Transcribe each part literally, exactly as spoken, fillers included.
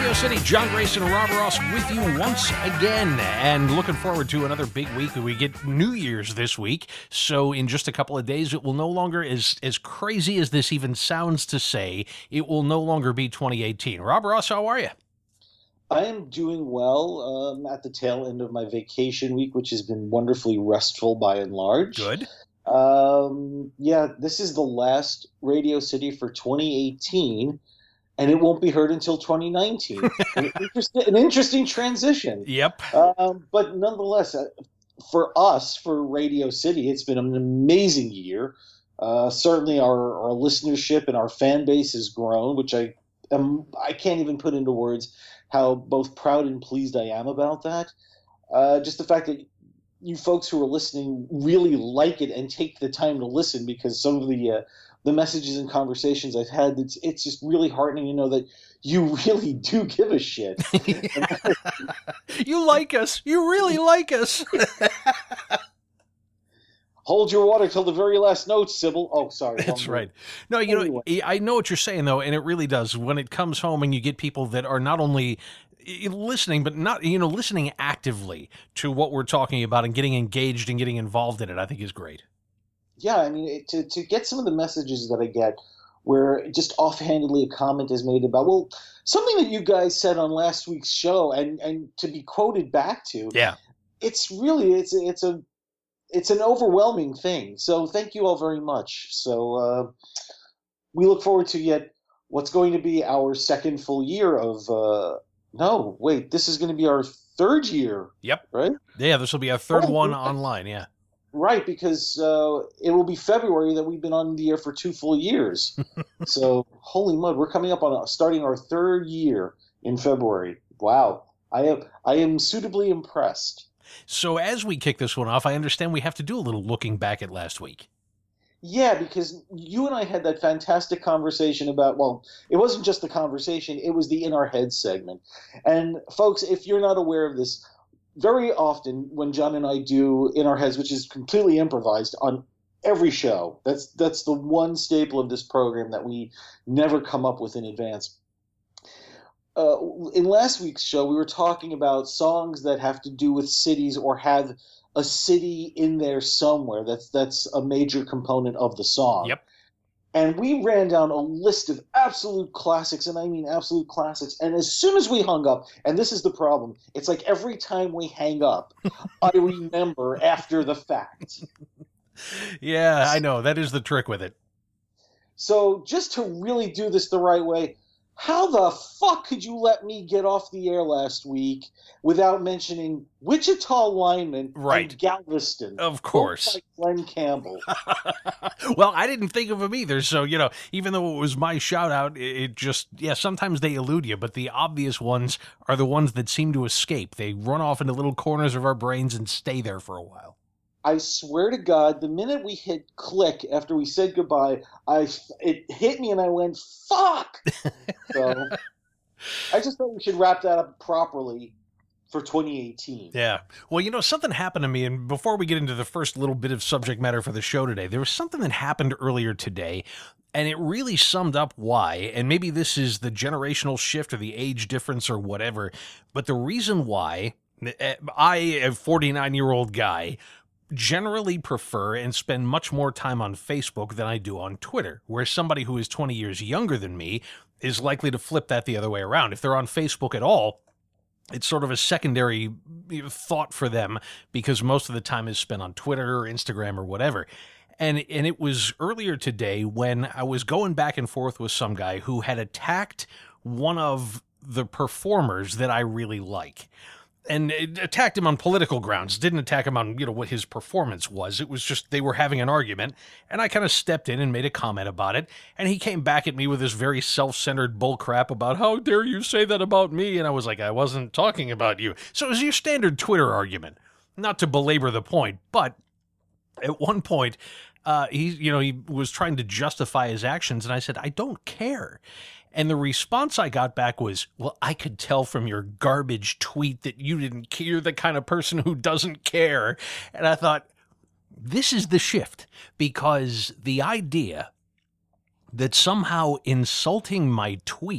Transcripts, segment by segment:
Radio City. John Grayson and Rob Ross with you once again, and looking forward to another big week. We get New Year's this week, so in just a couple of days, it will no longer, as, as crazy as this even sounds to say, it will no longer be twenty eighteen. Rob Ross, how are you? I am doing well. Um, at the tail end of my vacation week, which has been wonderfully restful by and large. Good. Um, yeah, this is the last Radio City for twenty eighteen. And it won't be heard until twenty nineteen. an, interesting, an interesting transition. Yep. Um, but nonetheless, uh, for us, for Radio City, it's been an amazing year. Uh, certainly, our, our listenership and our fan base has grown, which I am, I can't even put into words how both proud and pleased I am about that. Uh, just the fact that you folks who are listening really like it and take the time to listen, because some of the uh, the messages and conversations I've had, it's it's just really heartening to know that you really do give a shit. You like us. You really like us. Hold your water till the very last note, Sybil. Oh, sorry. That's right. No, you know, I know what you're saying, though, and it really does. When it comes home and you get people that are not only listening, but not, you know, listening actively to what we're talking about and getting engaged and getting involved in it, I think is great. Yeah, I mean, it, to, to get some of the messages that I get where just offhandedly a comment is made about, well, something that you guys said on last week's show and, and to be quoted back to, yeah, it's really, it's, it's a, it's an overwhelming thing. So thank you all very much. So uh, we look forward to yet what's going to be our second full year of, uh, no, wait, this is going to be our third year. Yep. Right? Yeah, this will be our third oh, one yeah. online, yeah. Right, because uh, it will be February that we've been on the air for two full years. So, holy mud, we're coming up on a, starting our third year in February. Wow, I am I am suitably impressed. So, as we kick this one off, I understand we have to do a little looking back at last week. Yeah, because you and I had that fantastic conversation about, well, it wasn't just the conversation, it was the In Our Heads segment. And folks, if you're not aware of this, very often when John and I do In Our Heads, which is completely improvised on every show, that's that's the one staple of this program that we never come up with in advance. Uh, in last week's show, we were talking about songs that have to do with cities or have a city in there somewhere. That's that's a major component of the song. Yep. And we ran down a list of absolute classics, and I mean absolute classics. And as soon as we hung up, and this is the problem, it's like every time we hang up, I remember after the fact. Yeah, I know. That is the trick with it. So just to really do this the right way, how the fuck could you let me get off the air last week without mentioning Wichita lineman right. and Galveston? Of course. Like Glenn Campbell. Well, I didn't think of him either. So, you know, even though it was my shout out, it just, yeah, sometimes they elude you, but the obvious ones are the ones that seem to escape. They run off into little corners of our brains and stay there for a while. I swear to God, the minute we hit click after we said goodbye, I it hit me and I went, fuck! So I just thought we should wrap that up properly for twenty eighteen. Yeah. Well, you know, something happened to me, and before we get into the first little bit of subject matter for the show today, there was something that happened earlier today, and it really summed up why, and maybe this is the generational shift or the age difference or whatever, but the reason why I, a forty-nine-year-old guy, generally prefer and spend much more time on Facebook than I do on Twitter, where somebody who is twenty years younger than me is likely to flip that the other way around. If they're on Facebook at all, it's sort of a secondary thought for them because most of the time is spent on Twitter or Instagram or whatever. And and it was earlier today when I was going back and forth with some guy who had attacked one of the performers that I really like. And it attacked him on political grounds, didn't attack him on, you know, what his performance was. It was just they were having an argument, and I kind of stepped in and made a comment about it, and he came back at me with this very self-centered bullcrap about, how dare you say that about me? And I was like, I wasn't talking about you. So it was your standard Twitter argument, not to belabor the point, but at one point, uh, he, you know, he was trying to justify his actions, and I said, I don't care. And the response I got back was, well, I could tell from your garbage tweet that you didn't care. You're the kind of person who doesn't care. And I thought, this is the shift, because the idea that somehow insulting my tweet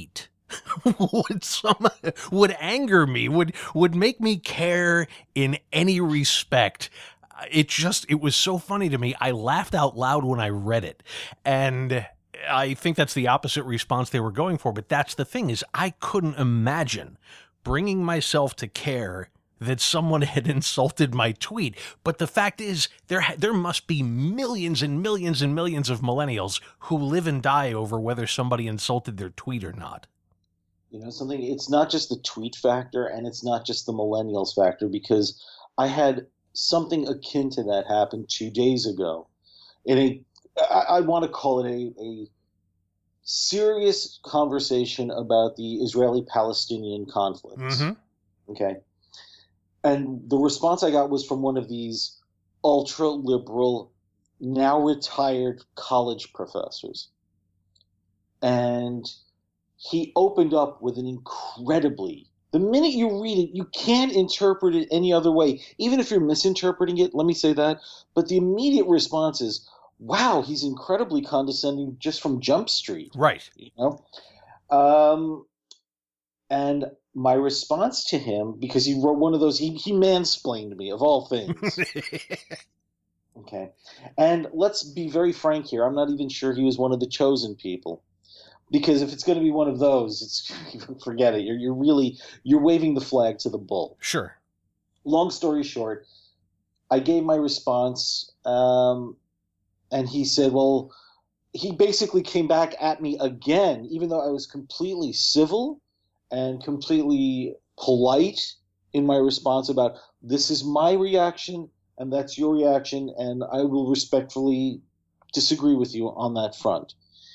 would some would anger me, would would make me care in any respect. It just it was so funny to me. I laughed out loud when I read it. And I think that's the opposite response they were going for, but that's the thing is I couldn't imagine bringing myself to care that someone had insulted my tweet. But the fact is, there there must be millions and millions and millions of millennials who live and die over whether somebody insulted their tweet or not. You know something? It's not just the tweet factor, and it's not just the millennials factor, because I had something akin to that happen two days ago. In a, I, I want to call it a, a serious conversation about the Israeli-Palestinian conflict. Mm-hmm. Okay. And the response I got was from one of these ultra-liberal, now retired college professors. And he opened up with an incredibly, the minute you read it, you can't interpret it any other way. Even if you're misinterpreting it, let me say that. But the immediate response is, wow, he's incredibly condescending just from Jump Street. Right. You know? Um, and my response to him, because he wrote one of those, he, he mansplained me, of all things. Okay. And let's be very frank here. I'm not even sure he was one of the chosen people. Because if it's going to be one of those, it's forget it. You're, you're really, you're waving the flag to the bull. Sure. Long story short, I gave my response, um, and he said, well, he basically came back at me again, even though I was completely civil and completely polite in my response about this is my reaction and that's your reaction, and I will respectfully disagree with you on that front.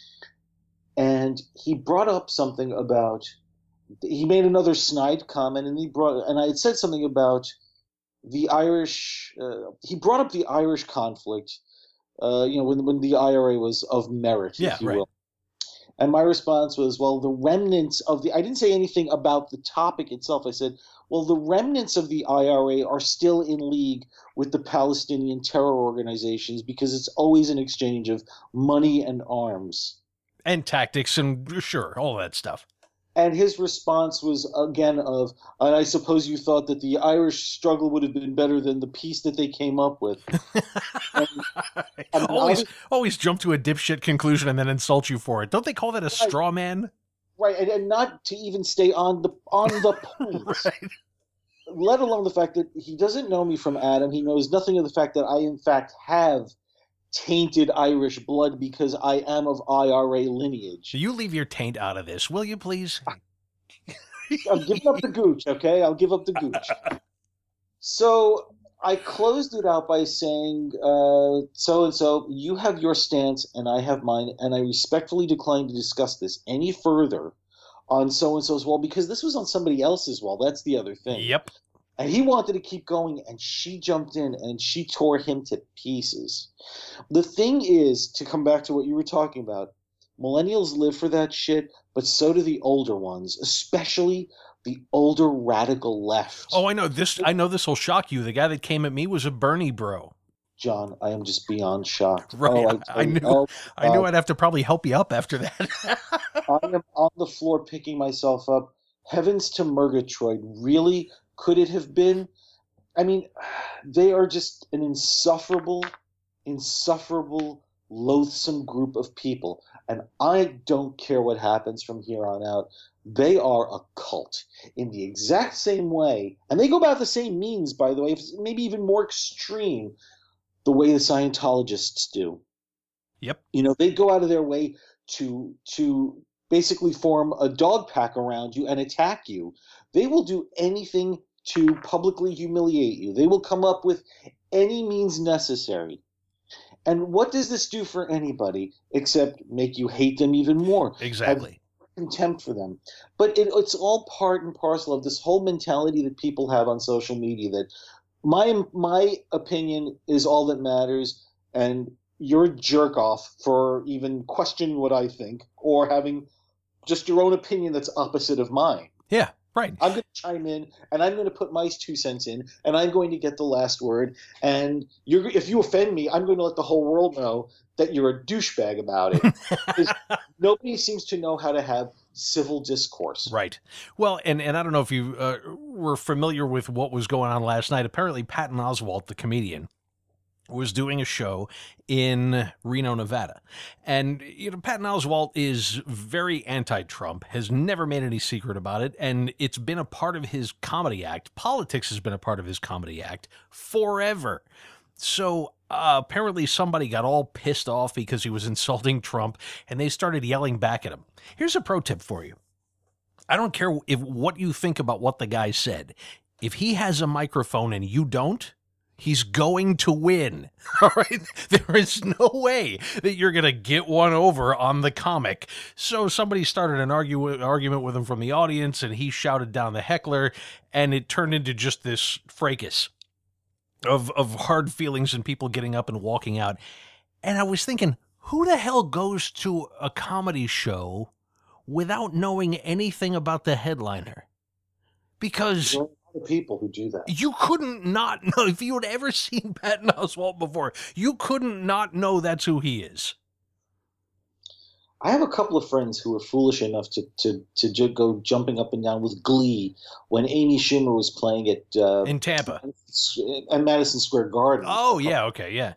And he brought up something about, he made another snide comment, and he brought, and I had said something about the Irish, uh, he brought up the Irish conflict, uh, you know, when, when the I R A was of merit, yeah, if you right. will. And my response was, well, the remnants of the, I didn't say anything about the topic itself. I said, well, the remnants of the I R A are still in league with the Palestinian terror organizations because it's always an exchange of money and arms. And tactics and sure, all that stuff. And his response was, again, of, and I suppose you thought that the Irish struggle would have been better than the peace that they came up with. and, and always, was, always jump to a dipshit conclusion and then insult you for it. Don't they call that a right, straw man? Right, and, and not to even stay on the on the point. Right. Let alone the fact that he doesn't know me from Adam. He knows nothing of the fact that I, in fact, have tainted Irish blood because I am of I R A lineage. You leave your taint out of this, will you please? I'm giving up the gooch, okay? I'll give up the gooch. So I closed it out by saying, uh, so-and-so, you have your stance and I have mine, and I respectfully decline to discuss this any further on so-and-so's wall, because this was on somebody else's wall. That's the other thing. Yep. And he wanted to keep going, and she jumped in, and she tore him to pieces. The thing is, to come back to what you were talking about, millennials live for that shit, but so do the older ones, especially the older radical left. Oh, I know this. I know this will shock you. The guy that came at me was a Bernie bro. John, I am just beyond shocked. Right. Oh, I, I knew. Oh, I knew I'd have to probably help you up after that. I am on the floor picking myself up. Heavens to Murgatroyd. Really? Could it have been? I mean, they are just an insufferable, insufferable, loathsome group of people. And I don't care what happens from here on out. They are a cult in the exact same way. And they go about the same means, by the way, maybe even more extreme, the way the Scientologists do. Yep. You know, they go out of their way to to basically form a dog pack around you and attack you. They will do anything to publicly humiliate you. They will come up with any means necessary. And what does this do for anybody except make you hate them even more? Exactly. Have contempt for them. But it, it's all part and parcel of this whole mentality that people have on social media that my my opinion is all that matters, and you're a jerk off for even questioning what I think or having just your own opinion that's opposite of mine. Yeah, right. I'm going to chime in, and I'm going to put my two cents in, and I'm going to get the last word. And you're, if you offend me, I'm going to let the whole world know that you're a douchebag about it. Nobody seems to know how to have civil discourse. Right. Well, and, and I don't know if you uh, were familiar with what was going on last night. Apparently, Patton Oswalt, the comedian, was doing a show in Reno, Nevada. And, you know, Patton Oswalt is very anti-Trump, has never made any secret about it, and it's been a part of his comedy act. Politics has been a part of his comedy act forever. So uh, apparently somebody got all pissed off because he was insulting Trump, and they started yelling back at him. Here's a pro tip for you. I don't care if what you think about what the guy said. If he has a microphone and you don't, he's going to win. All right? There is no way that you're going to get one over on the comic. So somebody started an argue, argument with him from the audience, and he shouted down the heckler, and it turned into just this fracas of, of hard feelings and people getting up and walking out. And I was thinking, who the hell goes to a comedy show without knowing anything about the headliner? Because There are a lot of people who do that. you couldn't not know, if you had ever seen Patton Oswalt before, you couldn't not know that's who he is. I have a couple of friends who were foolish enough to to to ju- go jumping up and down with glee when Amy Schumer was playing at uh, In Tampa. at Madison Square Garden. Oh, yeah, okay, yeah.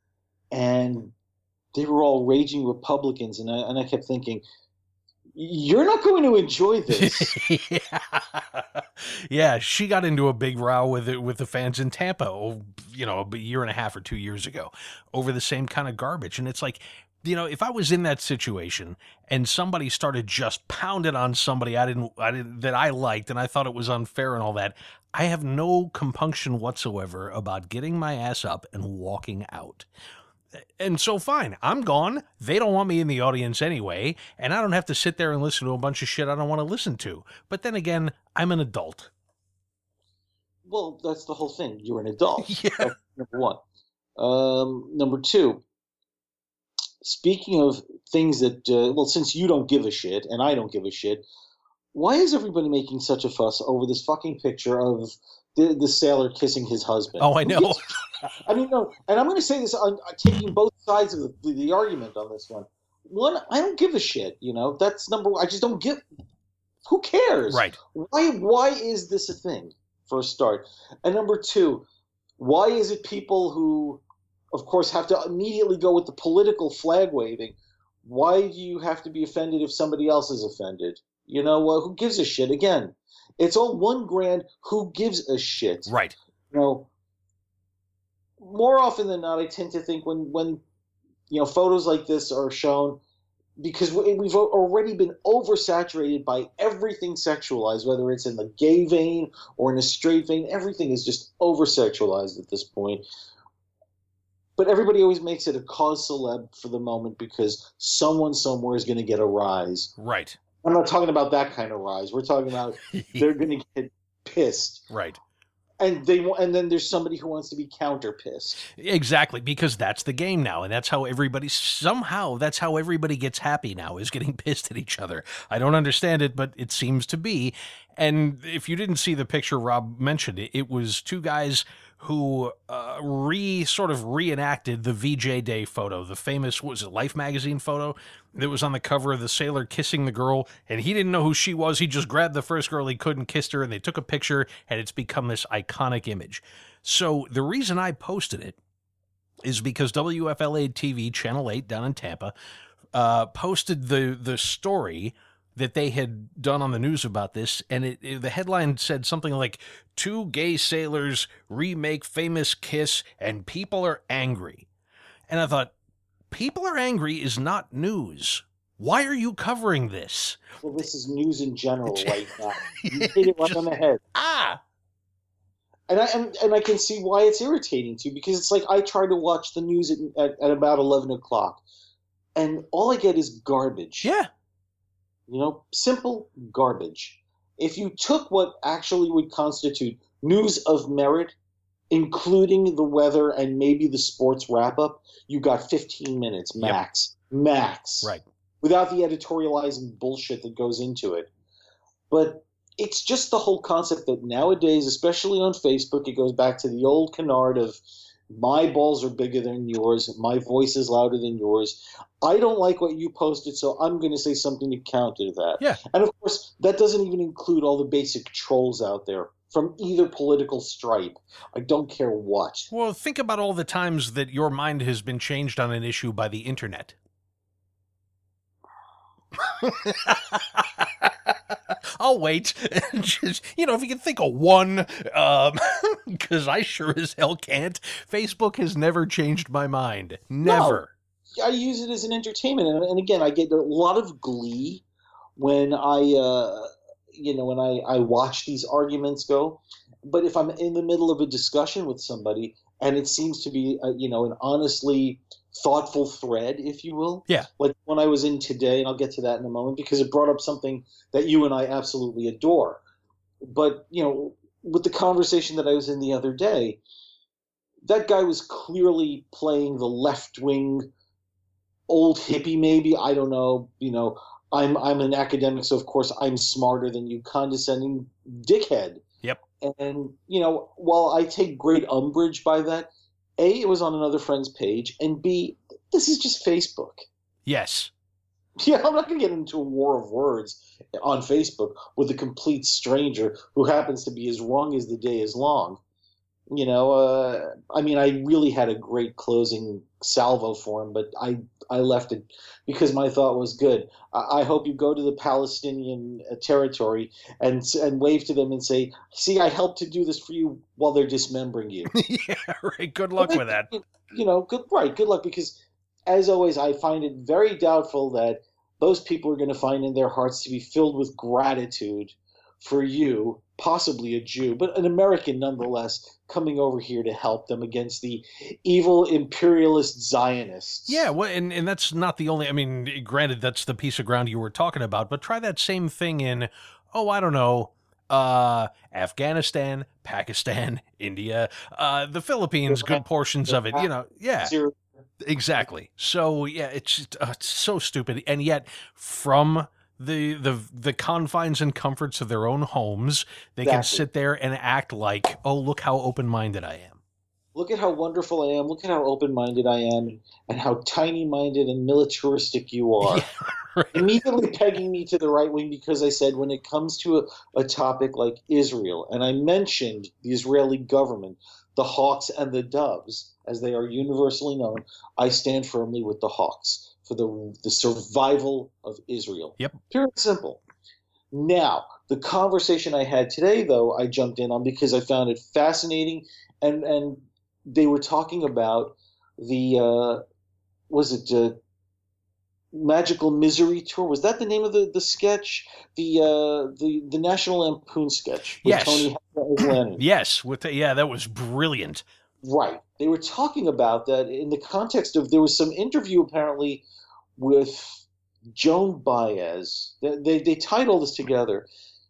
And they were all raging Republicans, and I and I kept thinking, you're not going to enjoy this. yeah. yeah, she got into a big row with it with the fans in Tampa, oh, you know, a year and a half or two years ago over the same kind of garbage. And it's like, you know, if I was in that situation and somebody started just pounding on somebody I didn't, I didn't, that I liked, and I thought it was unfair and all that, I have no compunction whatsoever about getting my ass up and walking out. And so fine, I'm gone. They don't want me in the audience anyway, and I don't have to sit there and listen to a bunch of shit I don't want to listen to. But then again, I'm an adult. Well, that's the whole thing. You're an adult. Yeah. That's number one. Um, number two, speaking of things that, uh, well, since you don't give a shit and I don't give a shit, why is everybody making such a fuss over this fucking picture of the, the sailor kissing his husband? Oh, I know. I mean, no, and I'm going to say this on uh, taking both sides of the, the, the argument on this one. One, I don't give a shit. You know, that's number one. I just don't give. Who cares? Right. Why? Why is this a thing? For a start, and number two, why is it people who, of course, have to immediately go with the political flag waving? Why do you have to be offended if somebody else is offended? You know, uh, who gives a shit? Again, it's all one grand. Who gives a shit? Right. You know, more often than not, I tend to think when, when you know, photos like this are shown, because we- we've al- already been oversaturated by everything sexualized, whether it's in the gay vein or in a straight vein. Everything is just oversexualized at this point. But everybody always makes it a cause celeb for the moment because someone somewhere is going to get a rise. Right. I'm not talking about that kind of rise. We're talking about they're going to get pissed. Right. And they wa- and then there's somebody who wants to be counter pissed. Exactly, because that's the game now, and that's how everybody, somehow, that's how everybody gets happy now, is getting pissed at each other. I don't understand it, but it seems to be. And if you didn't see the picture Rob mentioned, it, it was two guys who uh, re sort of reenacted the V J Day photo, the famous, what was it, Life magazine photo that was on the cover of the sailor kissing the girl, and he didn't know who she was. He just grabbed the first girl he could and kissed her, and they took a picture, and it's become this iconic image. So the reason I posted it is because W F L A T V, Channel eight down in Tampa, uh, posted the the story that they had done on the news about this, and it, it, the headline said something like, two gay sailors remake famous kiss, and people are angry. And I thought, people are angry is not news. Why are you covering this? Well, this is news in general right now. You hit it right on the head. Ah! And I and, and I can see why it's irritating too, because it's like I try to watch the news at, at, at about eleven o'clock, and all I get is garbage. Yeah. You know, simple garbage. If you took what actually would constitute news of merit, including the weather and maybe the sports wrap-up, you got fifteen minutes max. Yep. Max. Right. Without the editorializing bullshit that goes into it. But it's just the whole concept that nowadays, especially on Facebook, it goes back to the old canard of My balls are bigger than yours. My voice is louder than yours. I don't like what you posted, so I'm going to say something to counter that. Yeah. And of course, that doesn't even include all the basic trolls out there from either political stripe. I don't care what. Well, think about all the times that your mind has been changed on an issue by the internet. I'll wait. Just, you know, if you can think of one, um, because I sure as hell can't. Facebook has never changed my mind. Never. No, I use it as an entertainment, and, and again, I get a lot of glee when I, uh, you know, when I, I watch these arguments go. But if I'm in the middle of a discussion with somebody, and it seems to be, a, you know, an honestly thoughtful thread, if you will. Yeah. Like when I was in today, and I'll get to that in a moment, because it brought up something that you and I absolutely adore. But, you know, with the conversation that I was in the other day, that guy was clearly playing the left-wing old hippie, maybe, I don't know, you know, I'm I'm an academic, so of course I'm smarter than you, condescending dickhead. Yep. And, you know, while I take great umbrage by that, A, it was on another friend's page, and B, this is just Facebook. Yes. Yeah, I'm not going to get into a war of words on Facebook with a complete stranger who happens to be as wrong as the day is long. You know, uh, I mean, I really had a great closing salvo for him, but I, I left it because my thought was good. I, I hope you go to the Palestinian uh, territory and and wave to them and say, see, I helped to do this for you while they're dismembering you. Yeah, right. Good luck with that. You know, good, right, good luck, because as always, I find it very doubtful that those people are going to find in their hearts to be filled with gratitude for you, possibly a Jew, but an American nonetheless, coming over here to help them against the evil imperialist Zionists. Yeah, well, and, and that's not the only, I mean, granted, that's the piece of ground you were talking about, but try that same thing in, oh, I don't know, uh, Afghanistan, Pakistan, India, uh, the Philippines, good portions of it, you know, yeah. Syria. Exactly. So, yeah, it's, just, uh, it's so stupid. And yet, from the the the confines and comforts of their own homes, they Exactly. can sit there and act like, oh, look how open-minded I am. Look at how wonderful I am. Look at how open-minded I am, and how tiny-minded and militaristic you are. Yeah, right. Immediately pegging me to the right wing because I said when it comes to a, a topic like Israel, and I mentioned the Israeli government, the Hawks and the Doves, as they are universally known, I stand firmly with the Hawks for the the survival of Israel. Yep. Pure and simple. Now, the conversation I had today, though, I jumped in on because I found it fascinating, and and they were talking about the uh, was it uh, Magical Misery Tour? Was that the name of the, the sketch? The uh, the the National Lampoon sketch with Yes. Tony Hawk as Lennon. Yes, with the, yeah, that was brilliant. Right. They were talking about that in the context of there was some interview apparently with Joan Baez. They, they, they tied all this together.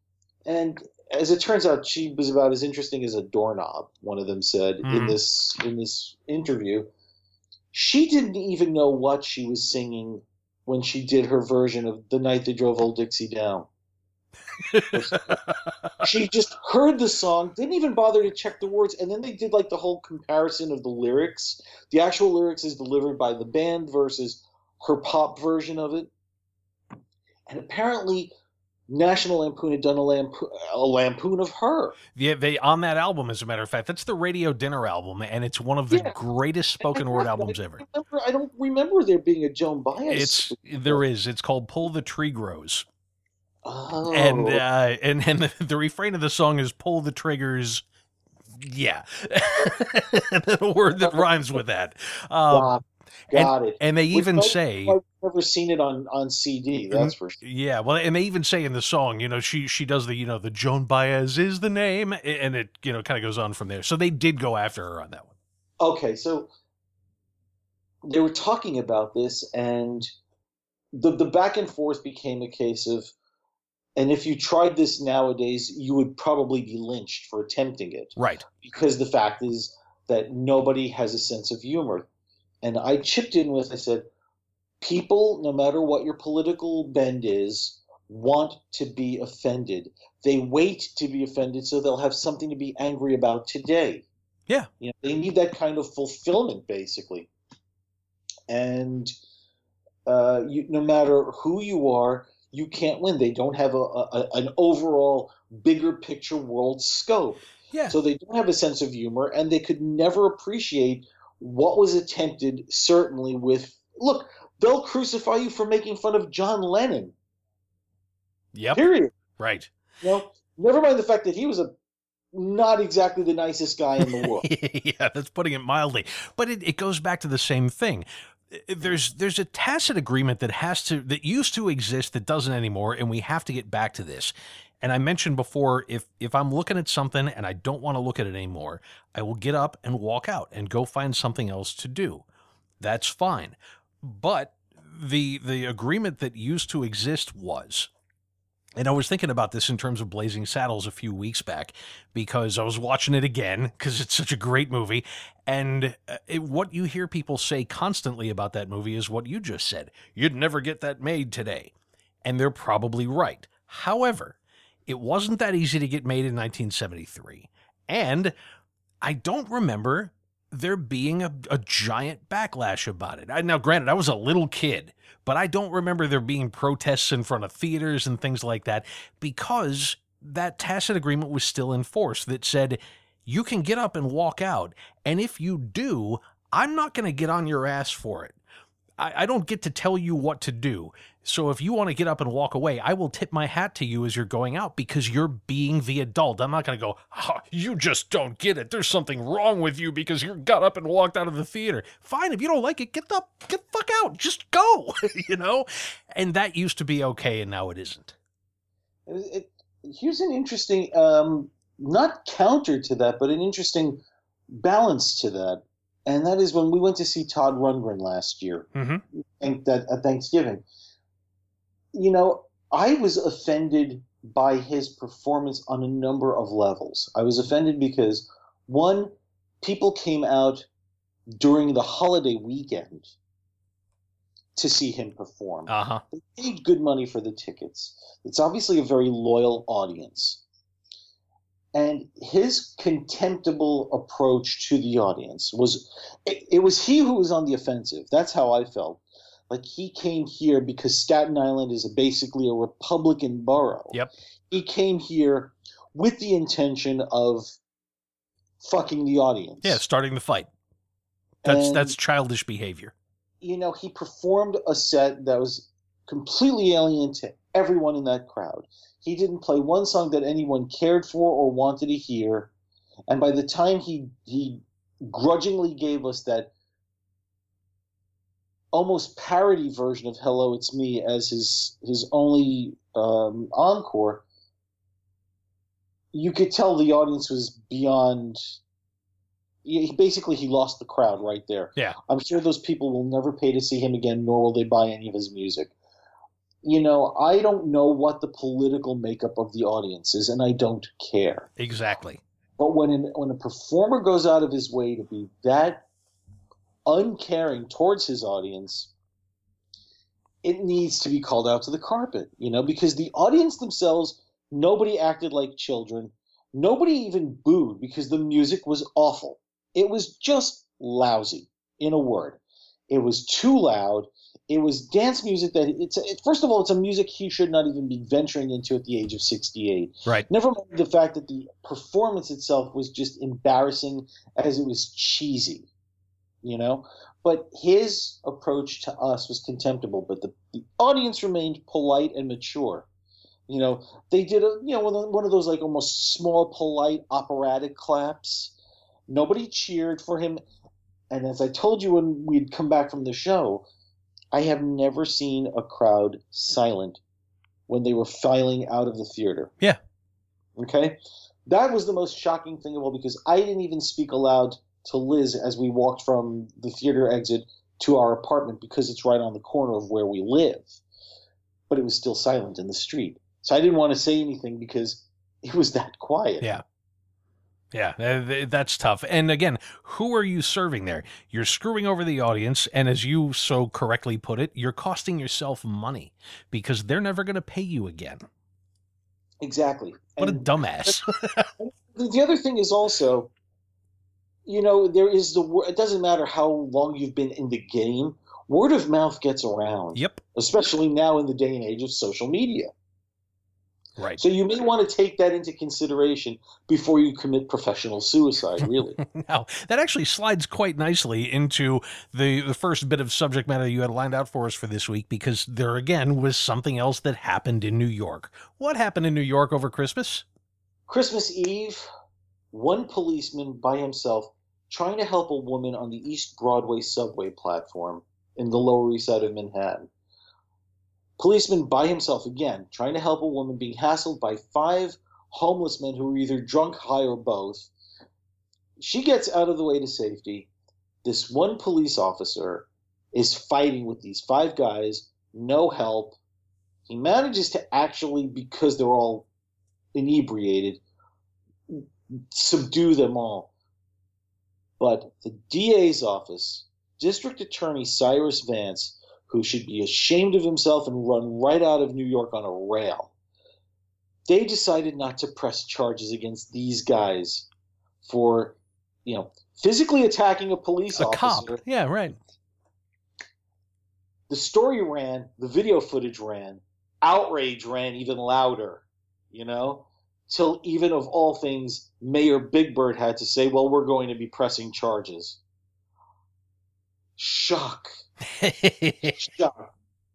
And as it turns out, she was about as interesting as a doorknob, one of them said in Mhm. this in this interview. She didn't even know what she was singing when she did her version of The Night That Drove Old Dixie Down. She just heard the song, didn't even bother to check the words, and then they did like the whole comparison of the lyrics. The actual lyrics is delivered by the band versus her pop version of it. And apparently National Lampoon had done a lampoon, a lampoon of her. Yeah, they on that album, as a matter of fact, that's the Radio Dinner album, and it's one of the Yeah. greatest spoken word I albums don't ever. remember- I don't remember there being a Joan Baez. It's there is. It's called "Pull the Tree Grows," Oh. and uh, and and the, the refrain of the song is "Pull the triggers." Yeah, and then a word that rhymes with that. Um, Got, got it. and they Which even I- say, I've never seen it on, on C D, that's for sure. yeah, well, and they even say in the song, you know, she she does the, you know, the Joan Baez is the name, and it, you know, kind of goes on from there. So they did go after her on that one. Okay, so they were talking about this, and the the back and forth became a case of, and if you tried this nowadays, you would probably be lynched for attempting it, Right. because the fact is that nobody has a sense of humor. And I chipped in with, I said, people, no matter what your political bend is, want to be offended. They wait to be offended so they'll have something to be angry about today. Yeah. You know, they need that kind of fulfillment, basically. And uh, you, no matter who you are, you can't win. They don't have a, a an overall bigger picture world scope. Yeah. So they don't have a sense of humor, and they could never appreciate what was attempted, certainly with, look, they'll crucify you for making fun of John Lennon. Yep. Period. Right. You know, never mind the fact that he was a not exactly the nicest guy in the world. Yeah, that's putting it mildly. But it, it goes back to the same thing. There's there's a tacit agreement that has to that used to exist that doesn't anymore, and we have to get back to this. And I mentioned before, if if I'm looking at something and I don't want to look at it anymore, I will get up and walk out and go find something else to do. That's fine. But the the agreement that used to exist was, and I was thinking about this in terms of Blazing Saddles a few weeks back because I was watching it again because it's such a great movie. And it, what you hear people say constantly about that movie is what you just said. You'd never get that made today. And they're probably right. However, it wasn't that easy to get made in nineteen seventy-three. And I don't remember there being a, a giant backlash about it. I, now, granted, I was a little kid, but I don't remember there being protests in front of theaters and things like that because that tacit agreement was still in force that said, you can get up and walk out, and if you do, I'm not going to get on your ass for it. I, I don't get to tell you what to do. So if you want to get up and walk away, I will tip my hat to you as you're going out because you're being the adult. I'm not going to go, oh, you just don't get it. There's something wrong with you because you got up and walked out of the theater. Fine, if you don't like it, get the, get the fuck out. Just go, you know? And that used to be okay, and now it isn't. It, it, here's an interesting, um, not counter to that, but an interesting balance to that. And that is when we went to see Todd Rundgren last year, mm-hmm. and that at Thanksgiving. You know, I was offended by his performance on a number of levels. I was offended because, one, people came out during the holiday weekend to see him perform. Uh-huh. They paid good money for the tickets. It's obviously a very loyal audience. And his contemptible approach to the audience was, it, it was he who was on the offensive. That's how I felt. Like, he came here because Staten Island is basically a Republican borough. Yep. He came here with the intention of fucking the audience. Yeah, starting the fight. That's and, that's childish behavior. You know, he performed a set that was completely alien to everyone in that crowd. He didn't play one song that anyone cared for or wanted to hear. And by the time he he grudgingly gave us that almost parody version of Hello, It's Me as his his only um, encore, you could tell the audience was beyond. He, basically, he lost the crowd right there. Yeah. I'm sure those people will never pay to see him again, nor will they buy any of his music. You know, I don't know what the political makeup of the audience is, and I don't care. Exactly. But when an, when a performer goes out of his way to be that uncaring towards his audience, it needs to be called out to the carpet, you know, because the audience themselves, nobody acted like children. Nobody even booed because the music was awful. It was just lousy, in a word. It was too loud. It was dance music that it's it, first of all, it's a music he should not even be venturing into at the age of sixty-eight. Right. Never mind the fact that the performance itself was just embarrassing as it was cheesy, you know. But his approach to us was contemptible. But the, the audience remained polite and mature. You know, they did a you know one of, one of those like almost small, polite, operatic claps. Nobody cheered for him. And as I told you when we'd come back from the show, I have never seen a crowd silent when they were filing out of the theater. Yeah. Okay? That was the most shocking thing of all because I didn't even speak aloud to Liz as we walked from the theater exit to our apartment because it's right on the corner of where we live. But it was still silent in the street. So I didn't want to say anything because it was that quiet. Yeah. Yeah, that's tough. And again, who are you serving there? You're screwing over the audience, and as you so correctly put it, you're costing yourself money because they're never going to pay you again. Exactly. What and a dumbass. the other thing is also, you know, there is the word. It doesn't matter how long you've been in the game. Word of mouth gets around. Yep. Especially now in the day and age of social media. Right. So you may want to take that into consideration before you commit professional suicide, really. Now, that actually slides quite nicely into the, the first bit of subject matter you had lined out for us for this week, because there again was something else that happened in New York. What happened in New York over Christmas? Christmas Eve, one policeman by himself trying to help a woman on the East Broadway subway platform in the Lower East Side of Manhattan. Policeman by himself, again, trying to help a woman being hassled by five homeless men who are either drunk, high, or both. She gets out of the way to safety. This one police officer is fighting with these five guys, no help. He manages to actually, because they're all inebriated, subdue them all. But the D A's office, District Attorney Cyrus Vance, who should be ashamed of himself and run right out of New York on a rail, they decided not to press charges against these guys for, you know, physically attacking a police a officer. Cop. Yeah, right. The story ran, the video footage ran, outrage ran even louder, you know, till even of all things, Mayor Big Bird had to say, well, we're going to be pressing charges. Shock. Shock.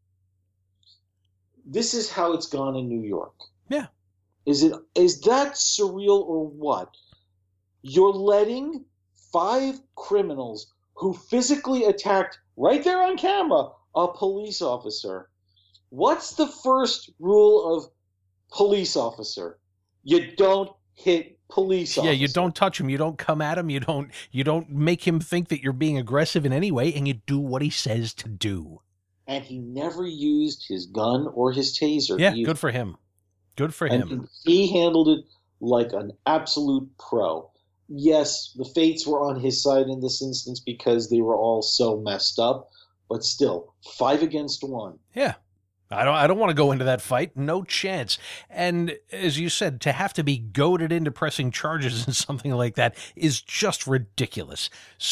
This is how it's gone in New York. Yeah. Is it is that surreal or what? You're letting five criminals who physically attacked right there on camera a police officer. What's the first rule of police officer? You don't hit police officer. Yeah, you don't touch him, you don't come at him, you don't you don't make him think that you're being aggressive in any way, and you do what he says to do. And he never used his gun or his taser. Yeah, either. good for him. Good for and him. He handled it like an absolute pro. Yes, the fates were on his side in this instance because they were all so messed up, but still, five against one. Yeah. I don't I don't want to go into that fight. No chance. And as you said, to have to be goaded into pressing charges and something like that is just ridiculous.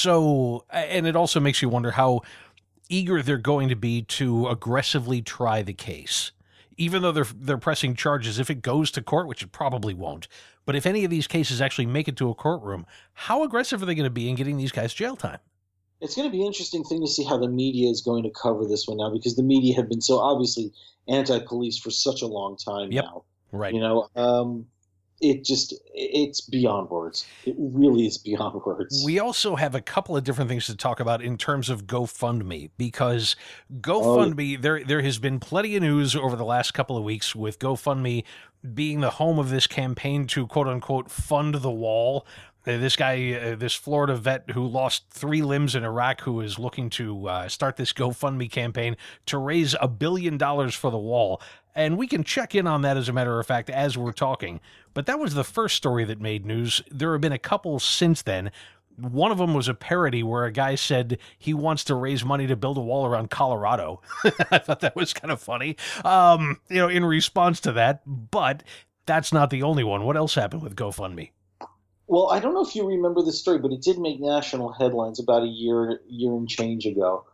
So, and it also makes you wonder how eager they're going to be to aggressively try the case. Even though they're they're pressing charges, if it goes to court, which it probably won't, but if any of these cases actually make it to a courtroom, how aggressive are they going to be in getting these guys jail time? It's going to be an interesting thing to see how the media is going to cover this one now, because the media have been so obviously anti-police for such a long time yep. now. Right. You know, um, it just, it's beyond words. It really is beyond words. We also have a couple of different things to talk about in terms of GoFundMe, because GoFundMe, oh. there there has been plenty of news over the last couple of weeks with GoFundMe being the home of this campaign to quote unquote fund the wall. This guy, uh, this Florida vet who lost three limbs in Iraq, who is looking to uh, start this GoFundMe campaign to raise a billion dollars for the wall. And we can check in on that, as a matter of fact, as we're talking. But that was the first story that made news. There have been a couple since then. One of them was a parody where a guy said he wants to raise money to build a wall around Colorado. I thought that was kind of funny, um, you know, in response to that. But that's not the only one. What else happened with GoFundMe? Well, I don't know if you remember this story, but it did make national headlines about a year, year and change ago.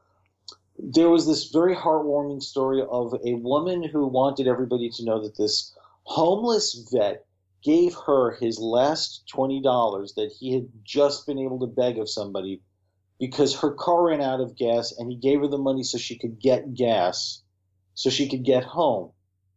There was this very heartwarming story of a woman who wanted everybody to know that this homeless vet gave her his last twenty dollars that he had just been able to beg of somebody because her car ran out of gas, and he gave her the money so she could get gas, so she could get home.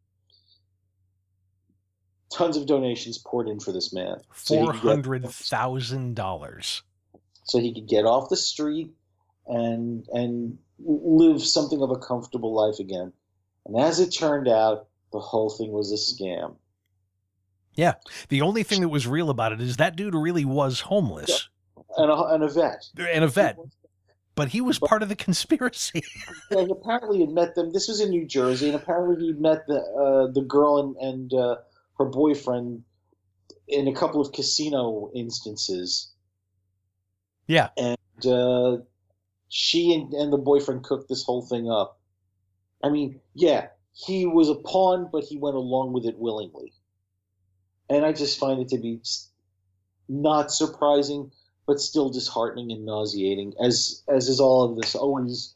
Tons of donations poured in for this man. four hundred thousand dollars. So he could get off the street and and live something of a comfortable life again. And as it turned out, the whole thing was a scam. Yeah. The only thing that was real about it is that dude really was homeless. And a, and a vet. And a vet. But he was but, part of the conspiracy. And apparently he had met them. This was in New Jersey, and apparently he'd met the, uh, the girl and... and uh, her boyfriend in a couple of casino instances. Yeah. And uh, she and, and the boyfriend cooked this whole thing up. I mean, yeah, he was a pawn, but he went along with it willingly. And I just find it to be not surprising, but still disheartening and nauseating, as as is all of this always.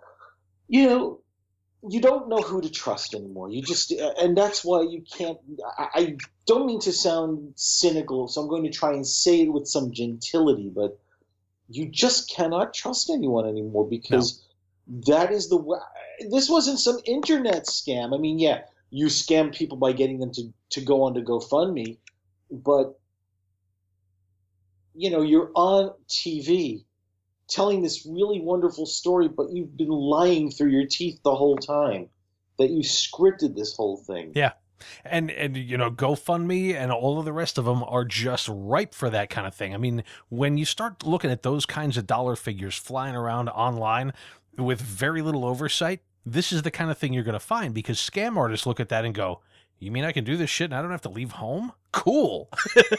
You know, you don't know who to trust anymore. You just, and that's why you can't. I, I don't mean to sound cynical, so I'm going to try and say it with some gentility, but you just cannot trust anyone anymore because no. that is the way. This wasn't some internet scam. I mean, yeah, you scam people by getting them to, to go on to GoFundMe, but you know, you're on T V telling this really wonderful story, but you've been lying through your teeth the whole time, that you scripted this whole thing. Yeah. And, and you know, GoFundMe and all of the rest of them are just ripe for that kind of thing. I mean, when you start looking at those kinds of dollar figures flying around online with very little oversight, this is the kind of thing you're going to find, because scam artists look at that and go, you mean I can do this shit and I don't have to leave home? Cool.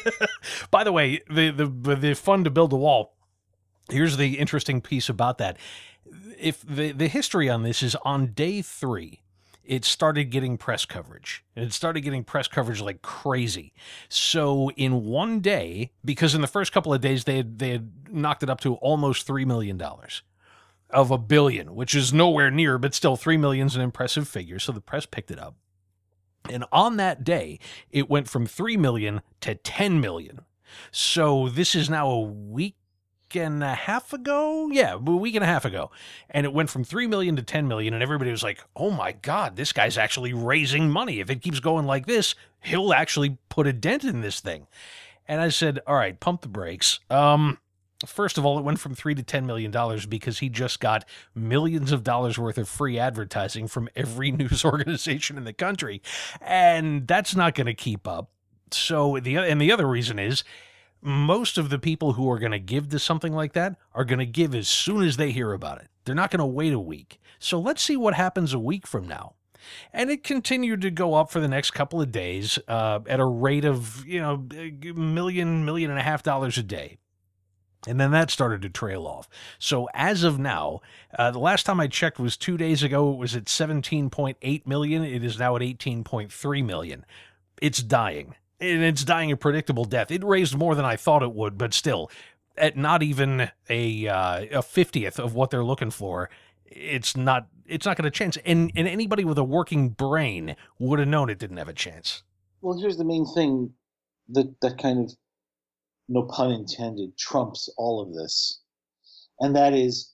By the way, the, the, the fund to build a wall, here's the interesting piece about that. If the, the history on this is on day three, it started getting press coverage. And it started getting press coverage like crazy. So in one day, because in the first couple of days they had, they had knocked it up to almost three million dollars of a billion, which is nowhere near, but still three million is an impressive figure. So the press picked it up. And on that day, it went from three million to ten million. So this is now a week and a half ago. Yeah, a week and a half ago. And it went from three million to ten million. And everybody was like, oh my God, this guy's actually raising money. If it keeps going like this, he'll actually put a dent in this thing. And I said, all right, pump the brakes. Um, First of all, it went from three to ten million dollars because he just got millions of dollars worth of free advertising from every news organization in the country, and that's not going to keep up. So the and the other reason is most of the people who are going to give to something like that are going to give as soon as they hear about it. They're not going to wait a week. So let's see what happens a week from now. And it continued to go up for the next couple of days uh, at a rate of, you know, a million, million and a half dollars a day. And then that started to trail off. So as of now, uh, the last time I checked was two days ago. It was at seventeen point eight million. It is now at eighteen point three million. It's dying. And it's dying a predictable death. It raised more than I thought it would, but still, at not even a uh, a fiftieth of what they're looking for, it's not it's not going to chance. And, and anybody with a working brain would have known it didn't have a chance. Well, here's the main thing that, that kind of, no pun intended, trumps all of this. And that is,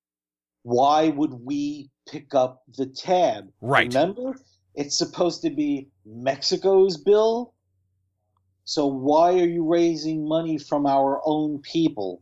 why would we pick up the tab? Right. Remember, it's supposed to be Mexico's bill. So why are you raising money from our own people?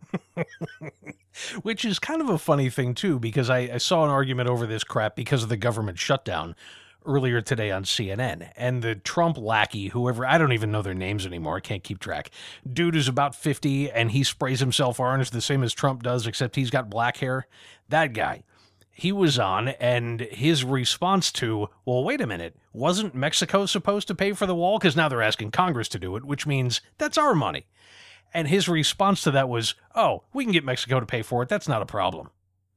Which is kind of a funny thing, too, because I, I saw an argument over this crap because of the government shutdown earlier today on C N N, and the Trump lackey, whoever, I don't even know their names anymore, I can't keep track. Dude is about fifty, and he sprays himself orange the same as Trump does, except he's got black hair. That guy, he was on, and his response to, well, wait a minute, wasn't Mexico supposed to pay for the wall? Because now they're asking Congress to do it, which means that's our money. And his response to that was, oh, we can get Mexico to pay for it, that's not a problem.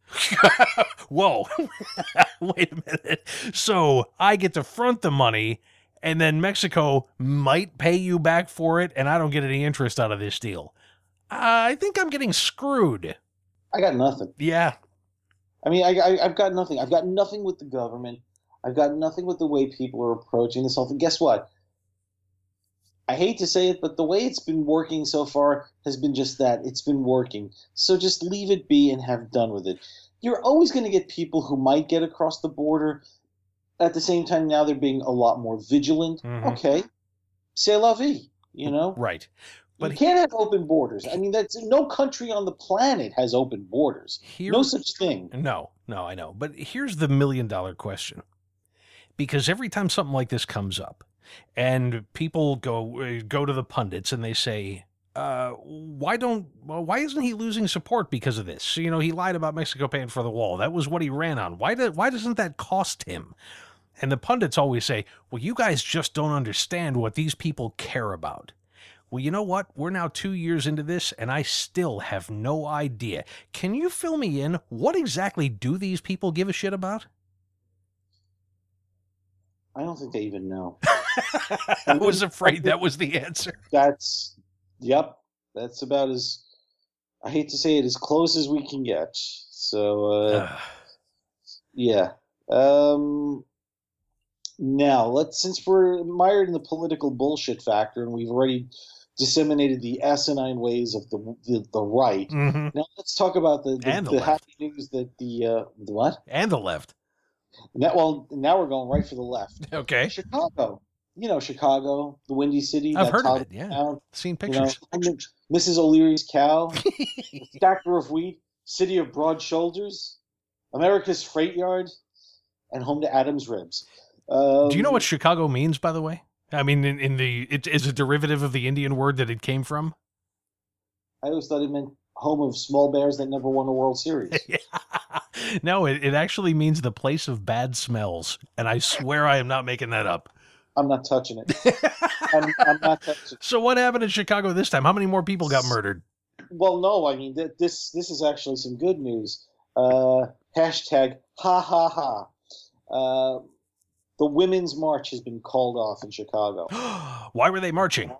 Whoa, wait a minute. So I get to front the money, and then Mexico might pay you back for it, and I don't get any interest out of this deal. I think I'm getting screwed. I got nothing. Yeah. I mean, I, I, I've got nothing. I've got nothing with the government. I've got nothing with the way people are approaching this whole thing. Guess what? I hate to say it, but the way it's been working so far has been just that. It's been working. So just leave it be and have done with it. You're always going to get people who might get across the border. At the same time, now they're being a lot more vigilant. Mm-hmm. Okay. C'est la vie, you know? Right. But you can't have open borders. I mean, that's no country on the planet has open borders. Here, no such thing. No, no, I know. But here's the million dollar question. Because every time something like this comes up, and people go go to the pundits and they say, uh, why don't, well, why isn't he losing support because of this? You know, he lied about Mexico paying for the wall. That was what he ran on. Why did, why doesn't that cost him? And the pundits always say, well, you guys just don't understand what these people care about. Well, you know what? We're now two years into this, and I still have no idea. Can you fill me in? What exactly do these people give a shit about? I don't think they even know. I was afraid that was the answer. That's, yep, that's about as I hate to say it, as close as we can get. So, uh, yeah. Um, now, let's since we're mired in the political bullshit factor, and we've already disseminated the asinine ways of the the, the right. Mm-hmm. Now, let's talk about the the, And the the left. happy news that the uh, the what? And the left. Now, well, now we're going right for the left. Okay. Chicago. You know Chicago, the Windy City. I've that heard of town, it, yeah. town, Seen You know, pictures. Missus O'Leary's cow, stacker of wheat, city of broad shoulders, America's freight yard, and home to Adam's ribs. Um, Do you know what Chicago means, by the way? I mean, in, in the it is a derivative of the Indian word that it came from. I always thought it meant home of small bears that never won a World Series. No, it, it actually means the place of bad smells, and I swear I am not making that up. I'm not touching it. I'm, I'm not touching it. So what happened in Chicago this time? How many more people got murdered? Well, no, I mean th- this. This is actually some good news. Uh, hashtag ha ha ha. Uh, the Women's March has been called off in Chicago. Why were they marching?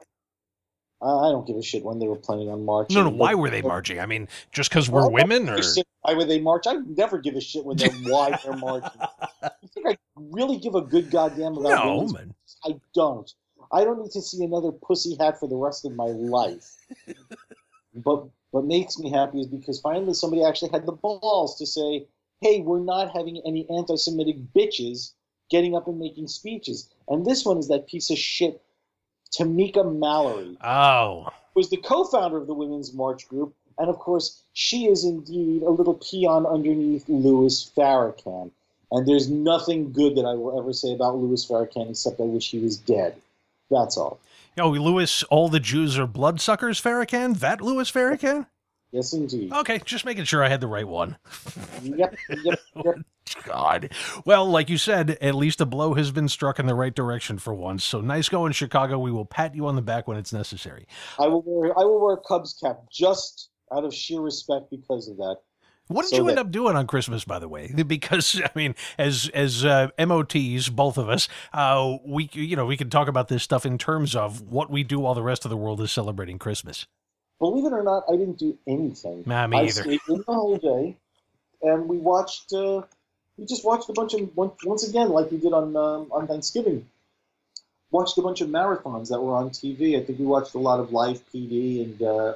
I don't give a shit when they were planning on marching. No, no. Why were they marching? I mean, just because we're women, or why would they march? I never give a shit when they're why they're marching. You think I really give a good goddamn about no, women's man. I don't. I don't need to see another pussy hat for the rest of my life. But what makes me happy is because finally somebody actually had the balls to say, hey, we're not having any anti-Semitic bitches getting up and making speeches. And this one is that piece of shit, Tamika Mallory. Oh. Who was the co-founder of the Women's March group. And, of course, she is indeed a little peon underneath Louis Farrakhan. And there's nothing good that I will ever say about Louis Farrakhan except I wish he was dead. That's all. Oh, Louis, all the Jews are bloodsuckers, Farrakhan? That Louis Farrakhan? Yes, indeed. Okay, just making sure I had the right one. Yep, yep, yep. God. Well, like you said, at least a blow has been struck in the right direction for once. So nice going, Chicago. We will pat you on the back when it's necessary. I will wear I will wear a Cubs cap just out of sheer respect because of that. What did So you end that- up doing on Christmas, by the way? Because I mean, as as uh, M O Ts, both of us, uh, we you know we can talk about this stuff in terms of what we do while the rest of the world is celebrating Christmas. Believe it or not, I didn't do anything. Nah, me I either. stayed in the whole day, and we watched. Uh, we just watched a bunch of once again, like we did on um, on Thanksgiving. Watched a bunch of marathons that were on T V. I think we watched a lot of Live P D, and uh,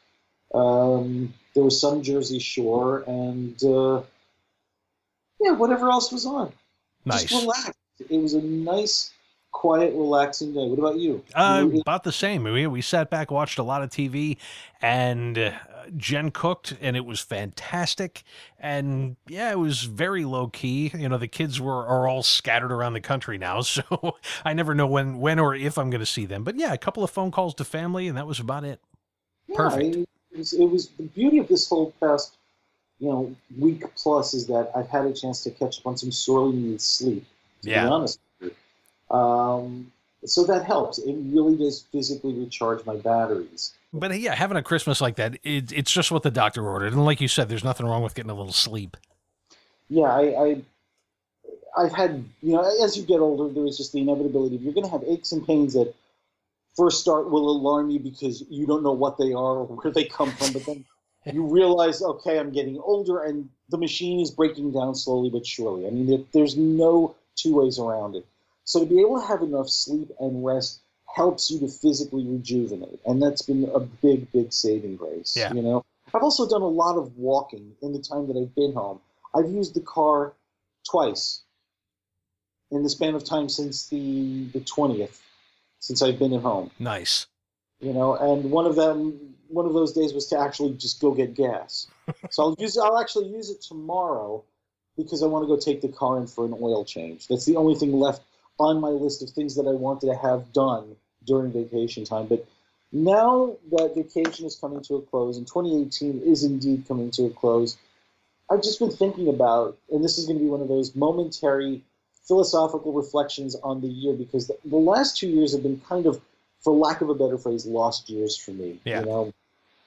um, there was some Jersey Shore, and uh, yeah, whatever else was on. Nice. Just relaxed. It was a nice, quiet, relaxing day. What about you? Uh, You- about the same. We, we sat back, watched a lot of T V, and uh, Jen cooked, and it was fantastic. And yeah, it was very low key. You know, the kids were are all scattered around the country now, so I never know when, when or if I'm going to see them. But yeah, a couple of phone calls to family, and that was about it. Yeah, Perfect. It was, it was the beauty of this whole past, you know, week plus is that I've had a chance to catch up on some sorely needed sleep. To Yeah. be honest with you. Um, so that helps. It really does physically recharge my batteries. But yeah, having a Christmas like that, it, it's just what the doctor ordered. And like you said, there's nothing wrong with getting a little sleep. Yeah, I, I I've had, you know, as you get older, there is just the inevitability. You're going to have aches and pains that first start will alarm you because you don't know what they are or where they come from, but then you realize, okay, I'm getting older, and the machine is breaking down slowly but surely. I mean, there, there's no two ways around it. So to be able to have enough sleep and rest helps you to physically rejuvenate, and that's been a big, big saving grace. Yeah. You know, I've also done a lot of walking in the time that I've been home. I've used the car twice in the span of time since the the twentieth, since I've been at home. Nice. You know, and one of them, one of those days was to actually just go get gas. So I'll use, I'll actually use it tomorrow because I want to go take the car in for an oil change. That's the only thing left on my list of things that I wanted to have done during vacation time. But now that vacation is coming to a close, and twenty eighteen is indeed coming to a close, I've just been thinking about, and this is going to be one of those momentary philosophical reflections on the year, because the, the last two years have been kind of, for lack of a better phrase, lost years for me. Yeah. You know,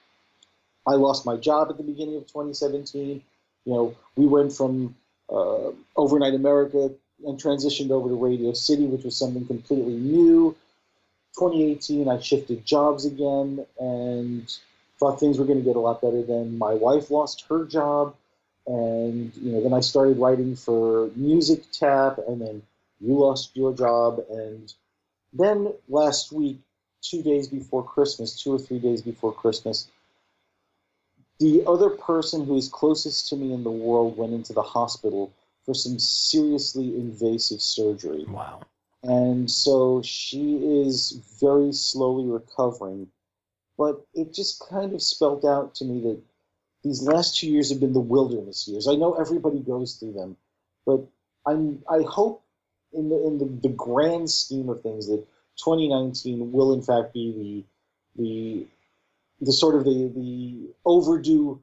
I lost my job at the beginning of twenty seventeen. You know, we went from uh, Overnight America and transitioned over to Radio City, which was something completely new. twenty eighteen, I shifted jobs again, and thought things were going to get a lot better. Then my wife lost her job, and you know, then I started writing for Music Tap, and then you lost your job, and then last week, two days before Christmas, two or three days before Christmas, the other person who is closest to me in the world went into the hospital for some seriously invasive surgery. Wow. And so she is very slowly recovering. But it just kind of spelled out to me that these last two years have been the wilderness years. I know everybody goes through them, but I'm, I hope in the in the, the grand scheme of things that twenty nineteen will in fact be the the the sort of the the overdue,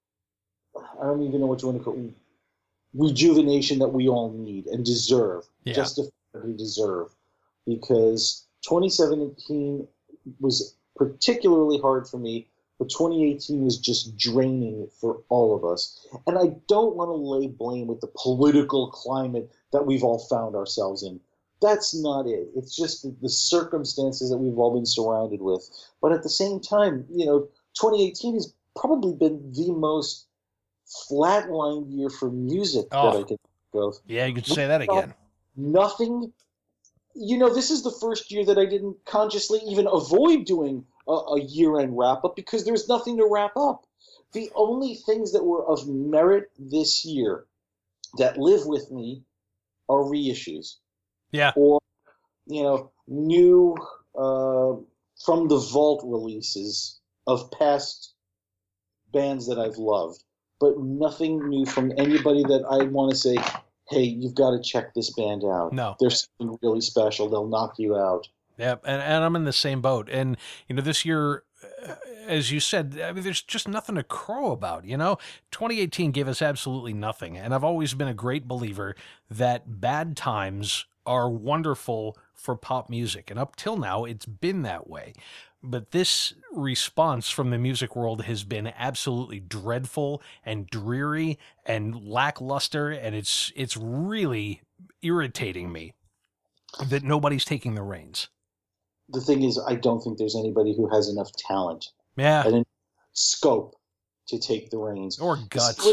I don't even know what you want to call it, rejuvenation that we all need and deserve, yeah. justifiably deserve, because twenty seventeen was particularly hard for me, but twenty eighteen was just draining for all of us. And I don't want to lay blame with the political climate that we've all found ourselves in. That's not it. It's just the, the circumstances that we've all been surrounded with. But at the same time, you know, twenty eighteen has probably been the most flatlined year for music oh. that I can think of. Yeah, you could say that again. Nothing. You know, this is the first year that I didn't consciously even avoid doing a, a year-end wrap-up because there's nothing to wrap up. The only things that were of merit this year that live with me are reissues. Yeah. Or, you know, new uh, from the vault releases of past bands that I've loved, but nothing new from anybody that I want to say, hey, you've got to check this band out. No. They're something really special. They'll knock you out. Yeah, and, and I'm in the same boat. And, you know, this year, as you said, I mean, there's just nothing to crow about, you know? twenty eighteen gave us absolutely nothing. And I've always been a great believer that bad times are wonderful for pop music. And up till now, it's been that way. But this response from the music world has been absolutely dreadful and dreary and lackluster. And it's it's really irritating me that nobody's taking the reins. The thing is, I don't think there's anybody who has enough talent yeah. and scope to take the reins. Or guts.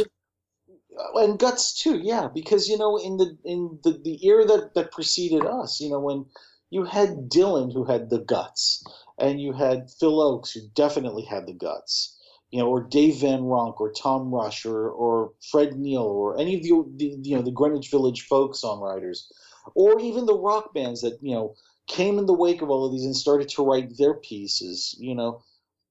And guts too, yeah, because you know, in the in the, the era that, that preceded us, you know, when you had Dylan who had the guts, and you had Phil Oakes who definitely had the guts, you know, or Dave Van Ronk or Tom Rush or or Fred Neil or any of the, the you know the Greenwich Village folk songwriters, or even the rock bands that you know came in the wake of all of these and started to write their pieces, you know.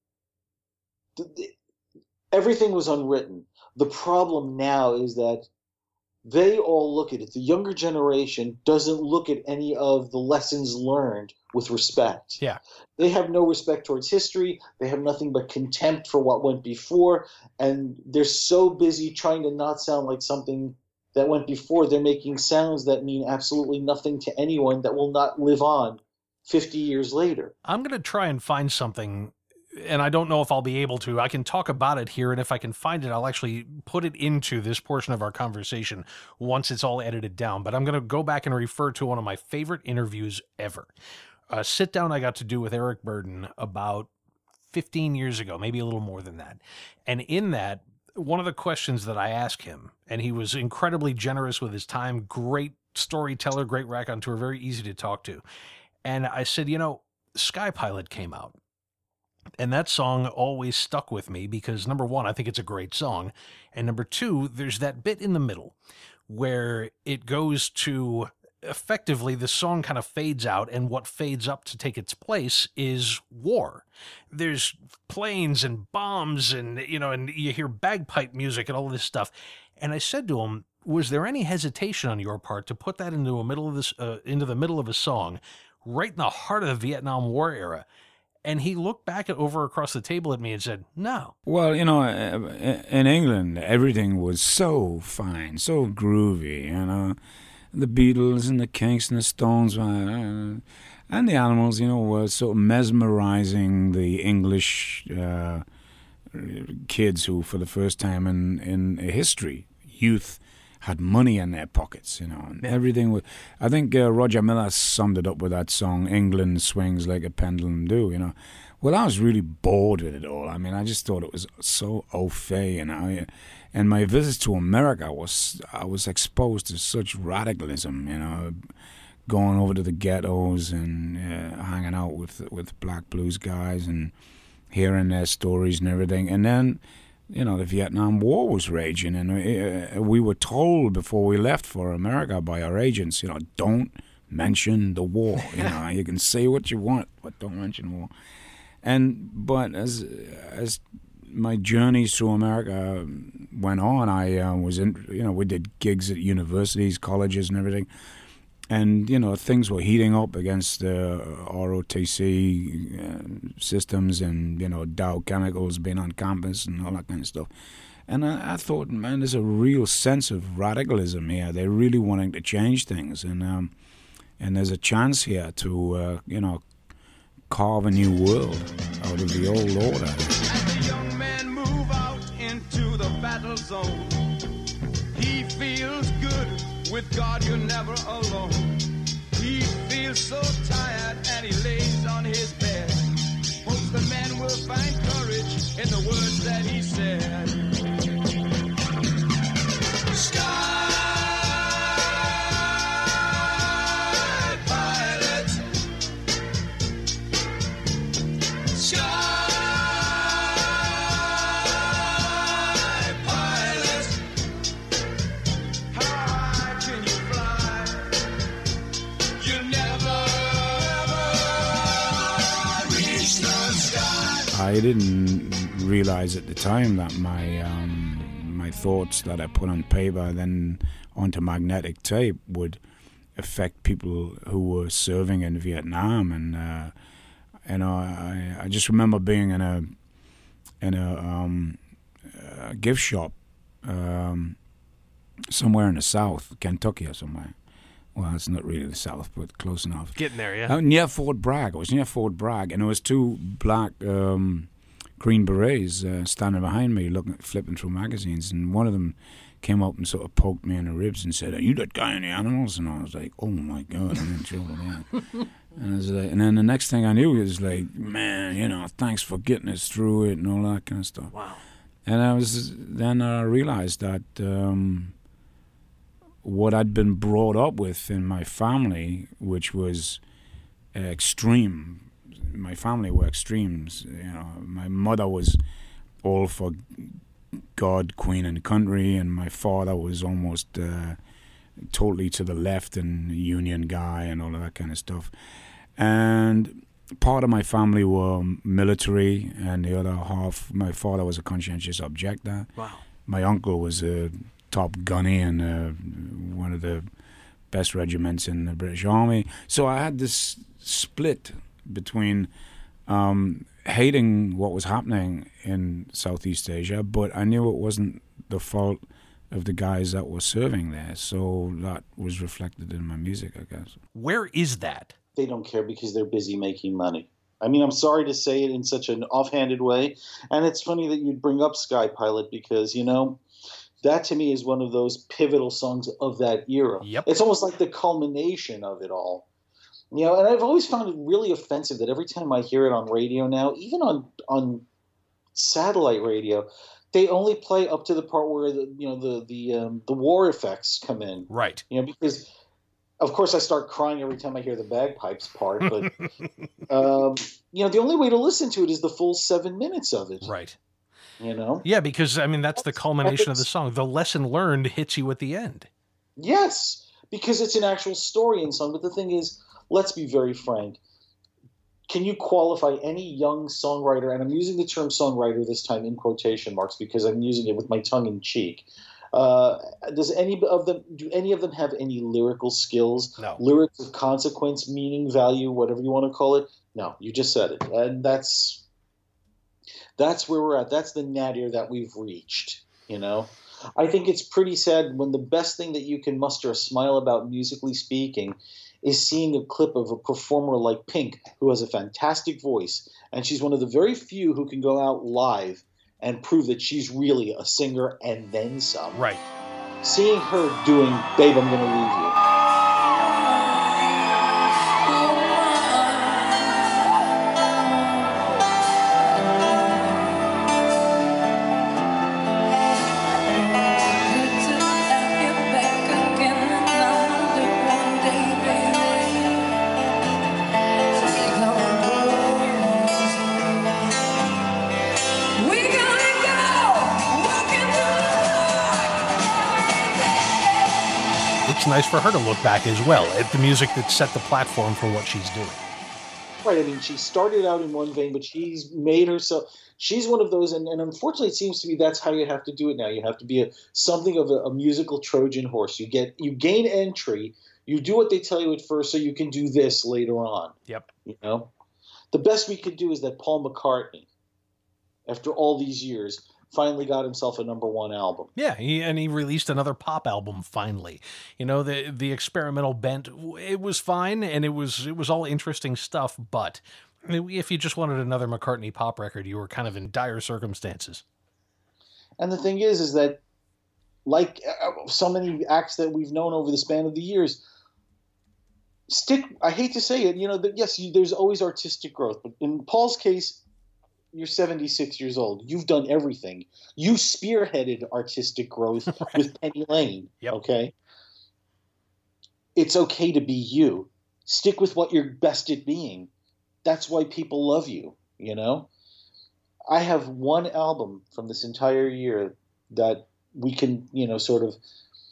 The, the, everything was unwritten. The problem now is that they all look at it. The younger generation doesn't look at any of the lessons learned with respect. Yeah. They have no respect towards history. They have nothing but contempt for what went before. And they're so busy trying to not sound like something that went before. They're making sounds that mean absolutely nothing to anyone, that will not live on fifty years later. I'm going to try and find something, and I don't know if I'll be able to. I can talk about it here, and if I can find it, I'll actually put it into this portion of our conversation once it's all edited down. But I'm going to go back and refer to one of my favorite interviews ever. A sit down I got to do with Eric Burdon about fifteen years ago, maybe a little more than that. And in that, one of the questions that I asked him, and he was incredibly generous with his time, great storyteller, great raconteur, very easy to talk to. And I said, you know, Sky Pilot came out. And that song always stuck with me because, number one, I think it's a great song. And number two, there's that bit in the middle where it goes to, effectively, the song kind of fades out, and what fades up to take its place is war. There's planes and bombs and, you know, and you hear bagpipe music and all this stuff. And I said to him, was there any hesitation on your part to put that into a middle of this, uh, into the middle of a song right in the heart of the Vietnam War era? And he looked back at, over across the table at me and said, no. Well, you know, in England, everything was so fine, so groovy, you know. The Beatles and the Kinks and the Stones uh, and the Animals, you know, were sort of mesmerizing the English uh, kids who, for the first time in, in history, youth, had money in their pockets, you know, and Yeah. everything was. I think uh, Roger Miller summed it up with that song, "England swings like a pendulum do," you know. Well, I was really bored with it all. I mean, I just thought it was so au fait, you know. And my visits to America was, I was exposed to such radicalism, you know, going over to the ghettos and uh, hanging out with with black blues guys and hearing their stories and everything. And then, you know, the Vietnam War was raging, and uh, we were told before we left for America by our agents, you know, don't mention the war. You know, you can say what you want, but don't mention war. And but as as my journeys through America went on, I uh, was in, you know, we did gigs at universities, colleges, and everything. And, you know, things were heating up against uh, R O T C uh, systems and, you know, Dow Chemicals being on campus and all that kind of stuff. And I, I thought, man, there's a real sense of radicalism here. They're really wanting to change things. And um, and there's a chance here to, uh, you know, carve a new world out of the old order. As the young man move out into the battle zone, he feels good. With God, you're never alone. He feels so tired and he lays on his bed. Hopes the man will find courage in the words that he said. Sky pilot, sky pilot, how high can you fly? You never, ever reach the sky. I didn't realize at the time that my um, my thoughts that I put on paper, then onto magnetic tape, would affect people who were serving in Vietnam. And uh, you know, I, I just remember being in a in a, um, a gift shop um, somewhere in the South, Kentucky or somewhere. Well, it's not really the South, but close enough. Getting there, yeah. Uh, near Fort Bragg. I was near Fort Bragg, and there was two black um, Green Berets uh, standing behind me, looking, flipping through magazines, and one of them came up and sort of poked me in the ribs and said, "Are you that guy in the Animals?" And I was like, "Oh my God, I'm in trouble." Yeah. And I was like, and then the next thing I knew, it was like, "Man, you know, thanks for getting us through it," and all that kind of stuff. Wow. And I was then I realized that um, what I'd been brought up with in my family, which was uh, extreme. My family were extremes. You know, my mother was all for God, Queen, and country, and my father was almost uh, totally to the left and Union guy and all of that kind of stuff. And part of my family were military, and the other half, my father was a conscientious objector. Wow. My uncle was a top gunny in uh, one of the best regiments in the British Army. So I had this split between um, hating what was happening in Southeast Asia, but I knew it wasn't the fault of the guys that were serving there. So that was reflected in my music, I guess. Where is that? They don't care because they're busy making money. I mean, I'm sorry to say it in such an offhanded way. And it's funny that you'd bring up Sky Pilot because, you know, that to me is one of those pivotal songs of that era. Yep. It's almost like the culmination of it all. You know, and I've always found it really offensive that every time I hear it on radio now, even on on satellite radio, they only play up to the part where the you know the the um, the war effects come in. Right. You know, because of course I start crying every time I hear the bagpipes part, but um, you know, the only way to listen to it is the full seven minutes of it. Right. You know? Yeah, because I mean that's the culmination of the Ethics. song. The lesson learned hits you at the end. Yes, because it's an actual story in song. But the thing is, let's be very frank. Can you qualify any young songwriter, and I'm using the term songwriter this time in quotation marks because I'm using it with my tongue in cheek. Uh, does any of them, do any of them have any lyrical skills? No. Lyrics of consequence, meaning, value, whatever you want to call it? No, you just said it. And that's, that's where we're at. That's the nadir that we've reached, you know? I think it's pretty sad when the best thing that you can muster a smile about, musically speaking, is seeing a clip of a performer like Pink, who has a fantastic voice, and she's one of the very few who can go out live and prove that she's really a singer and then some. Right. seeing her doing "Babe, I'm Gonna Leave You." It's nice for her to look back as well at the music that set the platform for what she's doing. Right. I mean, she started out in one vein, but she's made herself. She's one of those, and, and unfortunately, it seems to me that's how you have to do it now. You have to be a something of a, a musical Trojan horse. You get you gain entry. You do what they tell you at first, so you can do this later on. Yep. You know, the best we could do is that Paul McCartney, after all these years, finally got himself a number one album. Yeah, he, and he released another pop album finally. You know, the the experimental bent, it was fine, and it was it was all interesting stuff, but if you just wanted another McCartney pop record, you were kind of in dire circumstances. And the thing is, is that like uh, so many acts that we've known over the span of the years, stick, I hate to say it, you know, that yes, you, there's always artistic growth, but in Paul's case, you're seventy-six years old. You've done everything. You spearheaded artistic growth right. with Penny Lane. Yep. Okay. It's okay to be you. Stick with what you're best at being. That's why people love you. You know, I have one album from this entire year that we can, you know, sort of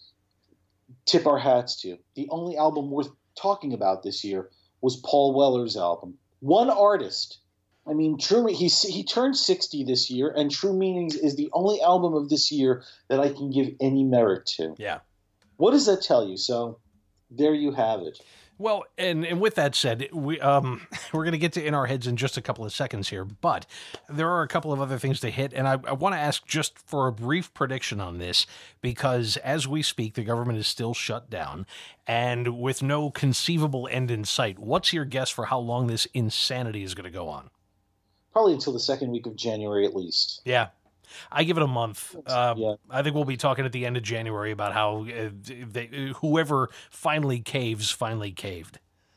tip our hats to. The only album worth talking about this year was Paul Weller's album. One artist. I mean, True. He he turned sixty this year, and True Meanings is the only album of this year that I can give any merit to. Yeah. What does that tell you? So, there you have it. Well, and, and with that said, we um we're going to get to In Our Heads in just a couple of seconds here, but there are a couple of other things to hit, and I, I want to ask just for a brief prediction on this, because as we speak, the government is still shut down, and with no conceivable end in sight. What's your guess for how long this insanity is going to go on? Probably until the second week of January at least. Yeah. I give it a month. Uh, yeah. I think we'll be talking at the end of January about how uh, they, whoever finally caves finally caved.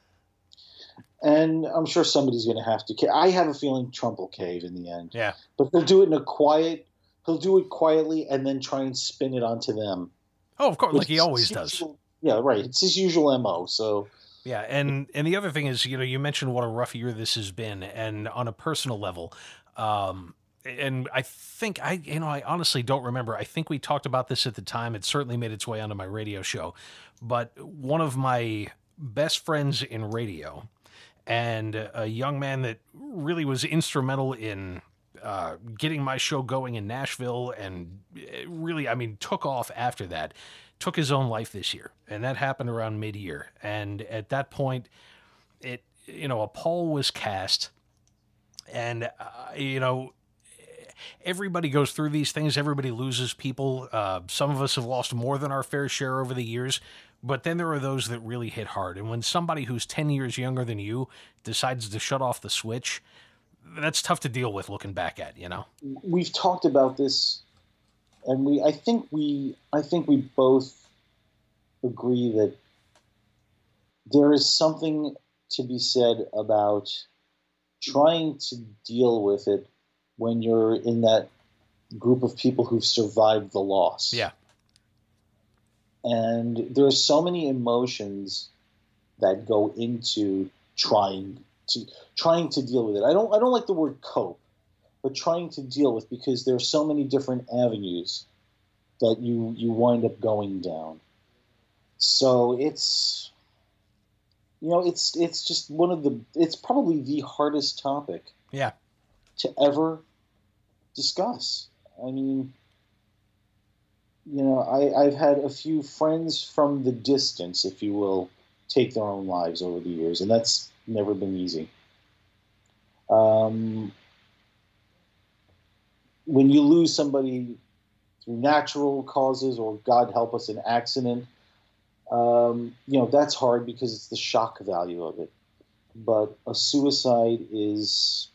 And I'm sure somebody's going to have to cave. I have a feeling Trump will cave in the end. Yeah. But he'll do it in a quiet, he'll do it quietly and then try and spin it onto them. Oh, of course, like he always does. Usual, yeah, right. It's his usual M O, so... Yeah, and, and the other thing is, you know, you mentioned what a rough year this has been, and on a personal level, um, and I think, I you know, I honestly don't remember. I think we talked about this at the time. It certainly made its way onto my radio show. But one of my best friends in radio, and a young man that really was instrumental in uh, getting my show going in Nashville, and really, I mean, took off after that, took his own life this year, and that happened around mid-year. And at that point, it you know a poll was cast, and uh, you know everybody goes through these things. Everybody loses people. Uh, some of us have lost more than our fair share over the years, but then there are those that really hit hard. And when somebody who's ten years younger than you decides to shut off the switch, that's tough to deal with looking back at. You know, we've talked about this. And we, I think we, I think we both agree that there is something to be said about trying to deal with it when you're in that group of people who've survived the loss. Yeah. And there are so many emotions that go into trying to trying to deal with it. I don't, I don't like the word cope. But trying to deal with, because there are so many different avenues that you, you wind up going down. So it's, you know, it's it's just one of the, it's probably the hardest topic yeah. to ever discuss. I mean, you know, I, I've had a few friends from the distance, if you will, take their own lives over the years, and that's never been easy. Um... When you lose somebody through natural causes or, God help us, an accident, um, you know, that's hard because it's the shock value of it. But a suicide is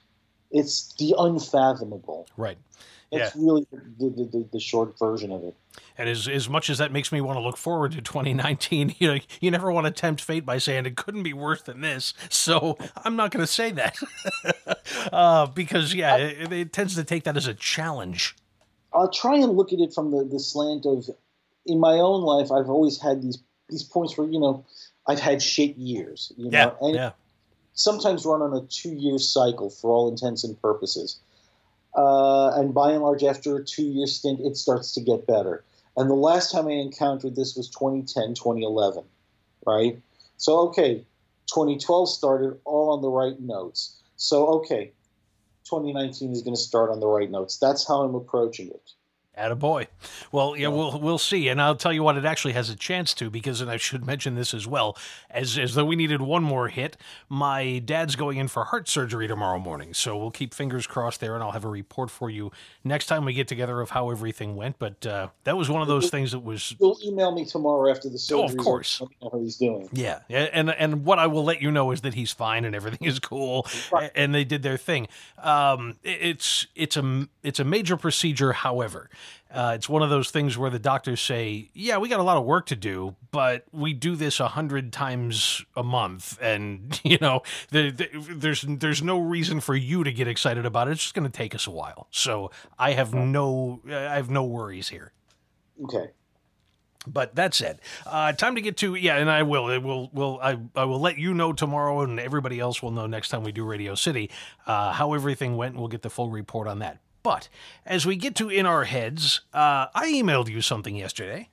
It's the unfathomable. Right. That's Yeah. really the, the, the, the short version of it. And as as much as that makes me want to look forward to twenty nineteen, you know, you never want to tempt fate by saying it couldn't be worse than this. So I'm not going to say that uh, because, yeah, it, it tends to take that as a challenge. I'll try and look at it from the, the slant of, in my own life, I've always had these these points where, you know, I've had shit years. You Yeah, know? And yeah. sometimes run on a two-year cycle for all intents and purposes. Uh, and by and large, after a two-year stint, it starts to get better. And the last time I encountered this was twenty ten, twenty eleven, right? So, okay, twenty twelve started all on the right notes. So, okay, twenty nineteen is going to start on the right notes. That's how I'm approaching it. Attaboy. Well, yeah, we'll we'll see, and I'll tell you what, it actually has a chance to, because, and I should mention this as well, as as though we needed one more hit. My dad's going in for heart surgery tomorrow morning, so we'll keep fingers crossed there, and I'll have a report for you next time we get together of how everything went. But uh, that was one of those things that was. You'll email me tomorrow after the surgery. Oh, of course. Let me know how he's doing. Yeah, and and what I will let you know is that he's fine and everything is cool, Right. and they did their thing. Um, it- it's it's a it's a major procedure, however. Uh, it's one of those things where the doctors say, yeah, we got a lot of work to do, but we do this a hundred times a month. And, you know, the, the, there's there's no reason for you to get excited about it. It's just going to take us a while. So I have no I have no worries here. Okay. But that said, uh, time to get to, yeah, and I will, it will, will, I, I will let you know tomorrow, and everybody else will know next time we do Radio City, uh, how everything went, and we'll get the full report on that. But as we get to In Our Heads, uh, I emailed you something yesterday.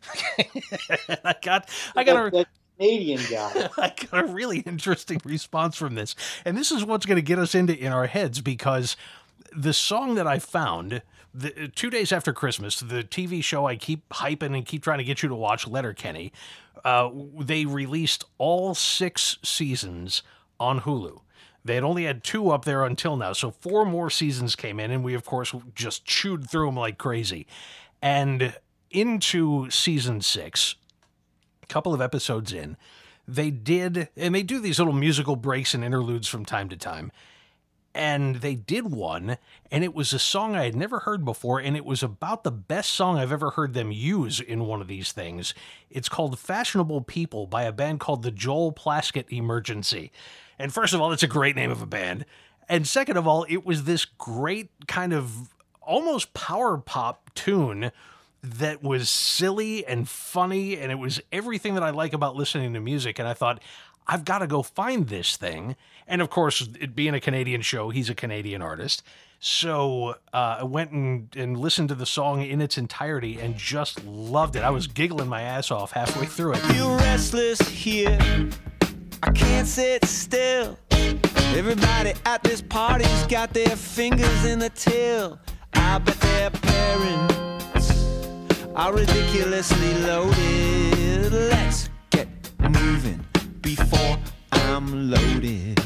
I got, I got That, a, that Canadian guy. I got a really interesting response from this. And this is what's going to get us into In Our Heads, because the song that I found the, two days after Christmas, the T V show I keep hyping and keep trying to get you to watch, Letterkenny, uh, they released all six seasons on Hulu. They had only had two up there until now, so four more seasons came in, and we, of course, just chewed through them like crazy. And into season six, a couple of episodes in, they did, and they do these little musical breaks and interludes from time to time, and they did one, and it was a song I had never heard before, and it was about the best song I've ever heard them use in one of these things. It's called Fashionable People by a band called the Joel Plaskett Emergency. And first of all, it's a great name of a band. And second of all, it was this great kind of almost power pop tune that was silly and funny, and it was everything that I like about listening to music. And I thought, I've got to go find this thing. And of course, it being a Canadian show, he's a Canadian artist. So uh, I went and, and listened to the song in its entirety and just loved it. I was giggling my ass off halfway through it. Feel restless here. I can't sit still. Everybody at this party's got their fingers in the till. I bet their parents are ridiculously loaded. Let's get moving before I'm loaded.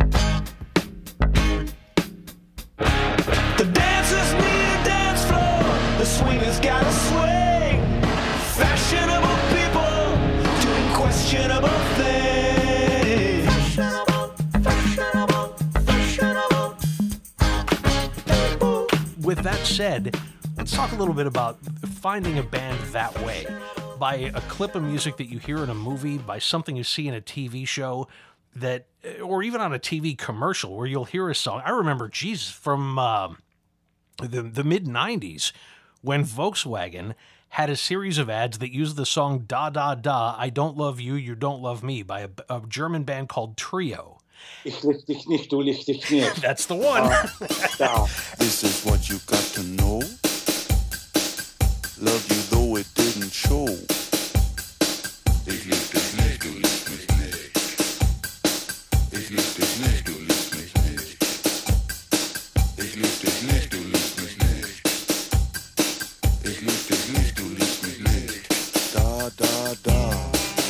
The dancers need a dance floor. The swingers got a swing. Fashionable people doing questionable things. With that said, let's talk a little bit about finding a band that way. By a clip of music that you hear in a movie, by something you see in a T V show, that, or even on a T V commercial where you'll hear a song. I remember, Jesus, from uh, the, the mid nineties when Volkswagen had a series of ads that used the song Da Da Da, I Don't Love You, You Don't Love Me by a, a German band called Trio. Ich licht dich nicht, du licht dich nicht. That's the one. Da. This is what you got to know. Love you though it didn't show. Ich lieb dich nicht, du liebst mich nicht. Ich lieb dich nicht, du liebst mich nicht. Ich lieb dich nicht, du liebst mich nicht. Ich lieb dich nicht, du liebst mich nicht. Da, da, da.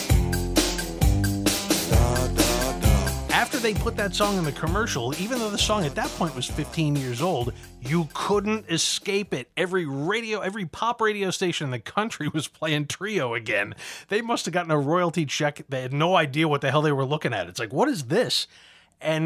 Da, da, da. After they put that song in the commercial, even though the song at that point was fifteen years old, you couldn't escape it. Every radio, every pop radio station in the country was playing Trio again. They must have gotten a royalty check. They had no idea what the hell they were looking at. It's like, what is this? And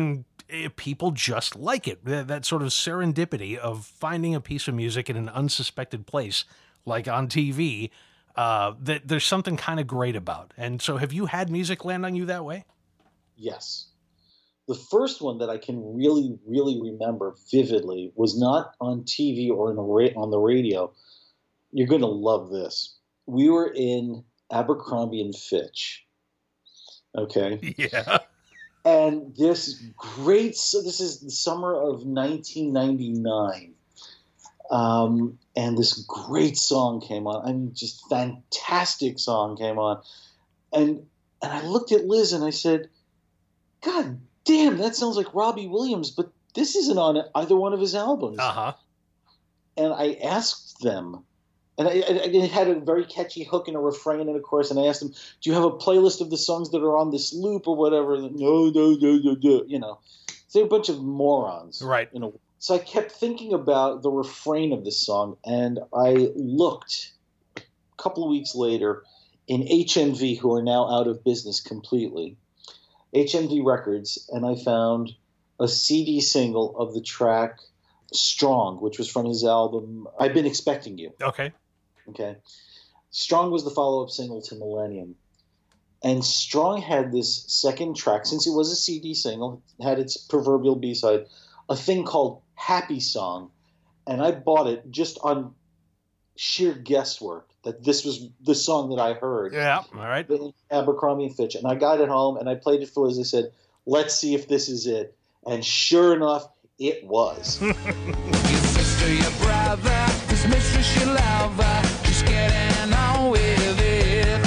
eh, people just like it. That, that sort of serendipity of finding a piece of music in an unsuspected place, like on T V, uh, that there's something kind of great about. And so have you had music land on you that way? Yes. The first one that I can really, really remember vividly was not on T V or in a ra- on the radio. You're going to love this. We were in Abercrombie and Fitch. Okay. Yeah. And this great, so this is the summer of nineteen ninety-nine. Um, and this great song came on. I mean, just fantastic song came on. And, and I looked at Liz and I said, God damn, that sounds like Robbie Williams, but this isn't on either one of his albums. Uh-huh. And I asked them, and I, I, it had a very catchy hook and a refrain and a chorus, and I asked them, do you have a playlist of the songs that are on this loop or whatever? And, no, no, no, no, no, you know. They're a bunch of morons. Right. You know. So I kept thinking about the refrain of this song, and I looked a couple of weeks later in H M V, who are now out of business completely, H M V Records, and I found a C D single of the track Strong, which was from his album I've Been Expecting You. Okay. Okay. Strong was the follow-up single to Millennium. And Strong had this second track, since it was a C D single, had its proverbial B-side, a thing called Happy Song. And I bought it just on sheer guesswork that this was the song that I heard. Yeah. All right. Abercrombie and Fitch. And I got it home and I played it for Liz. I said, let's see if this is it. And sure enough, it was. Your sister, your brother, his mistress, your lover, just getting on with it.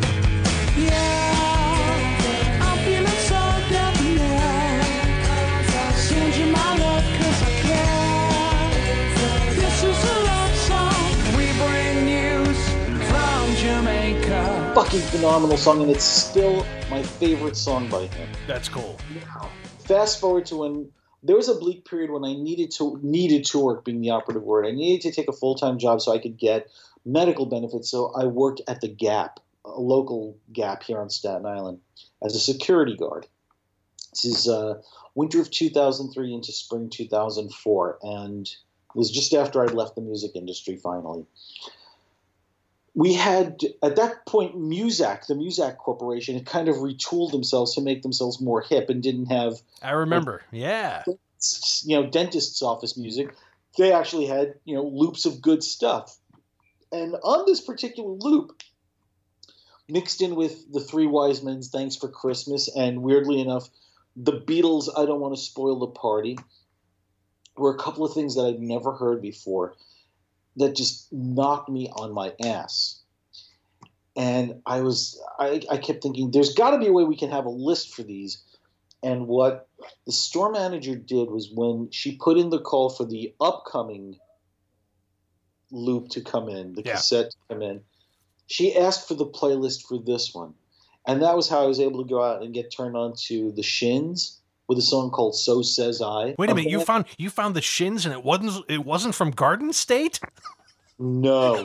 Yeah, I'm feeling so definite. Send you my love 'cause I care. This is a love song. We bring news from Jamaica. Fucking phenomenal song, and it's still my favorite song by him. That's cool. Fast forward to when there was a bleak period when I needed to needed to work, being the operative word. I needed to take a full-time job so I could get medical benefits. So I worked at the Gap, a local Gap here on Staten Island, as a security guard. This is uh, winter of two thousand three into spring two thousand four, and it was just after I'd left the music industry finally. We had, at that point, Muzak, the Muzak Corporation, had kind of retooled themselves to make themselves more hip and didn't have, I remember. Yeah. you know, dentist's office music. They actually had, you know, loops of good stuff. And on this particular loop, mixed in with the Three Wise Men's Thanks for Christmas, and weirdly enough, the Beatles' I Don't Want to Spoil the Party, were a couple of things that I'd never heard before that just knocked me on my ass. And I was, I, I kept thinking, there's got to be a way we can have a list for these. And what the store manager did was, when she put in the call for the upcoming loop to come in, the Yeah. cassette to come in, she asked for the playlist for this one. And that was how I was able to go out and get turned on to the Shins with a song called So Says I. Wait a minute, you found you found the Shins and it wasn't it wasn't from Garden State? No.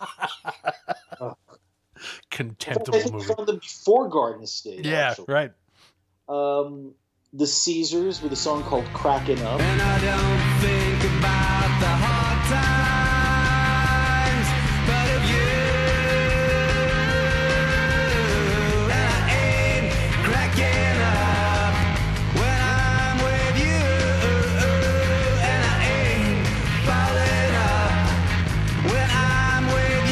Contemptible I think movie. I found them before Garden State. Yeah, actually. right. Um, the Caesars with a song called Crackin' Up. And I don't think about the hard times, but of you. And I ain't cracking up when I'm with you. And I ain't falling up when I'm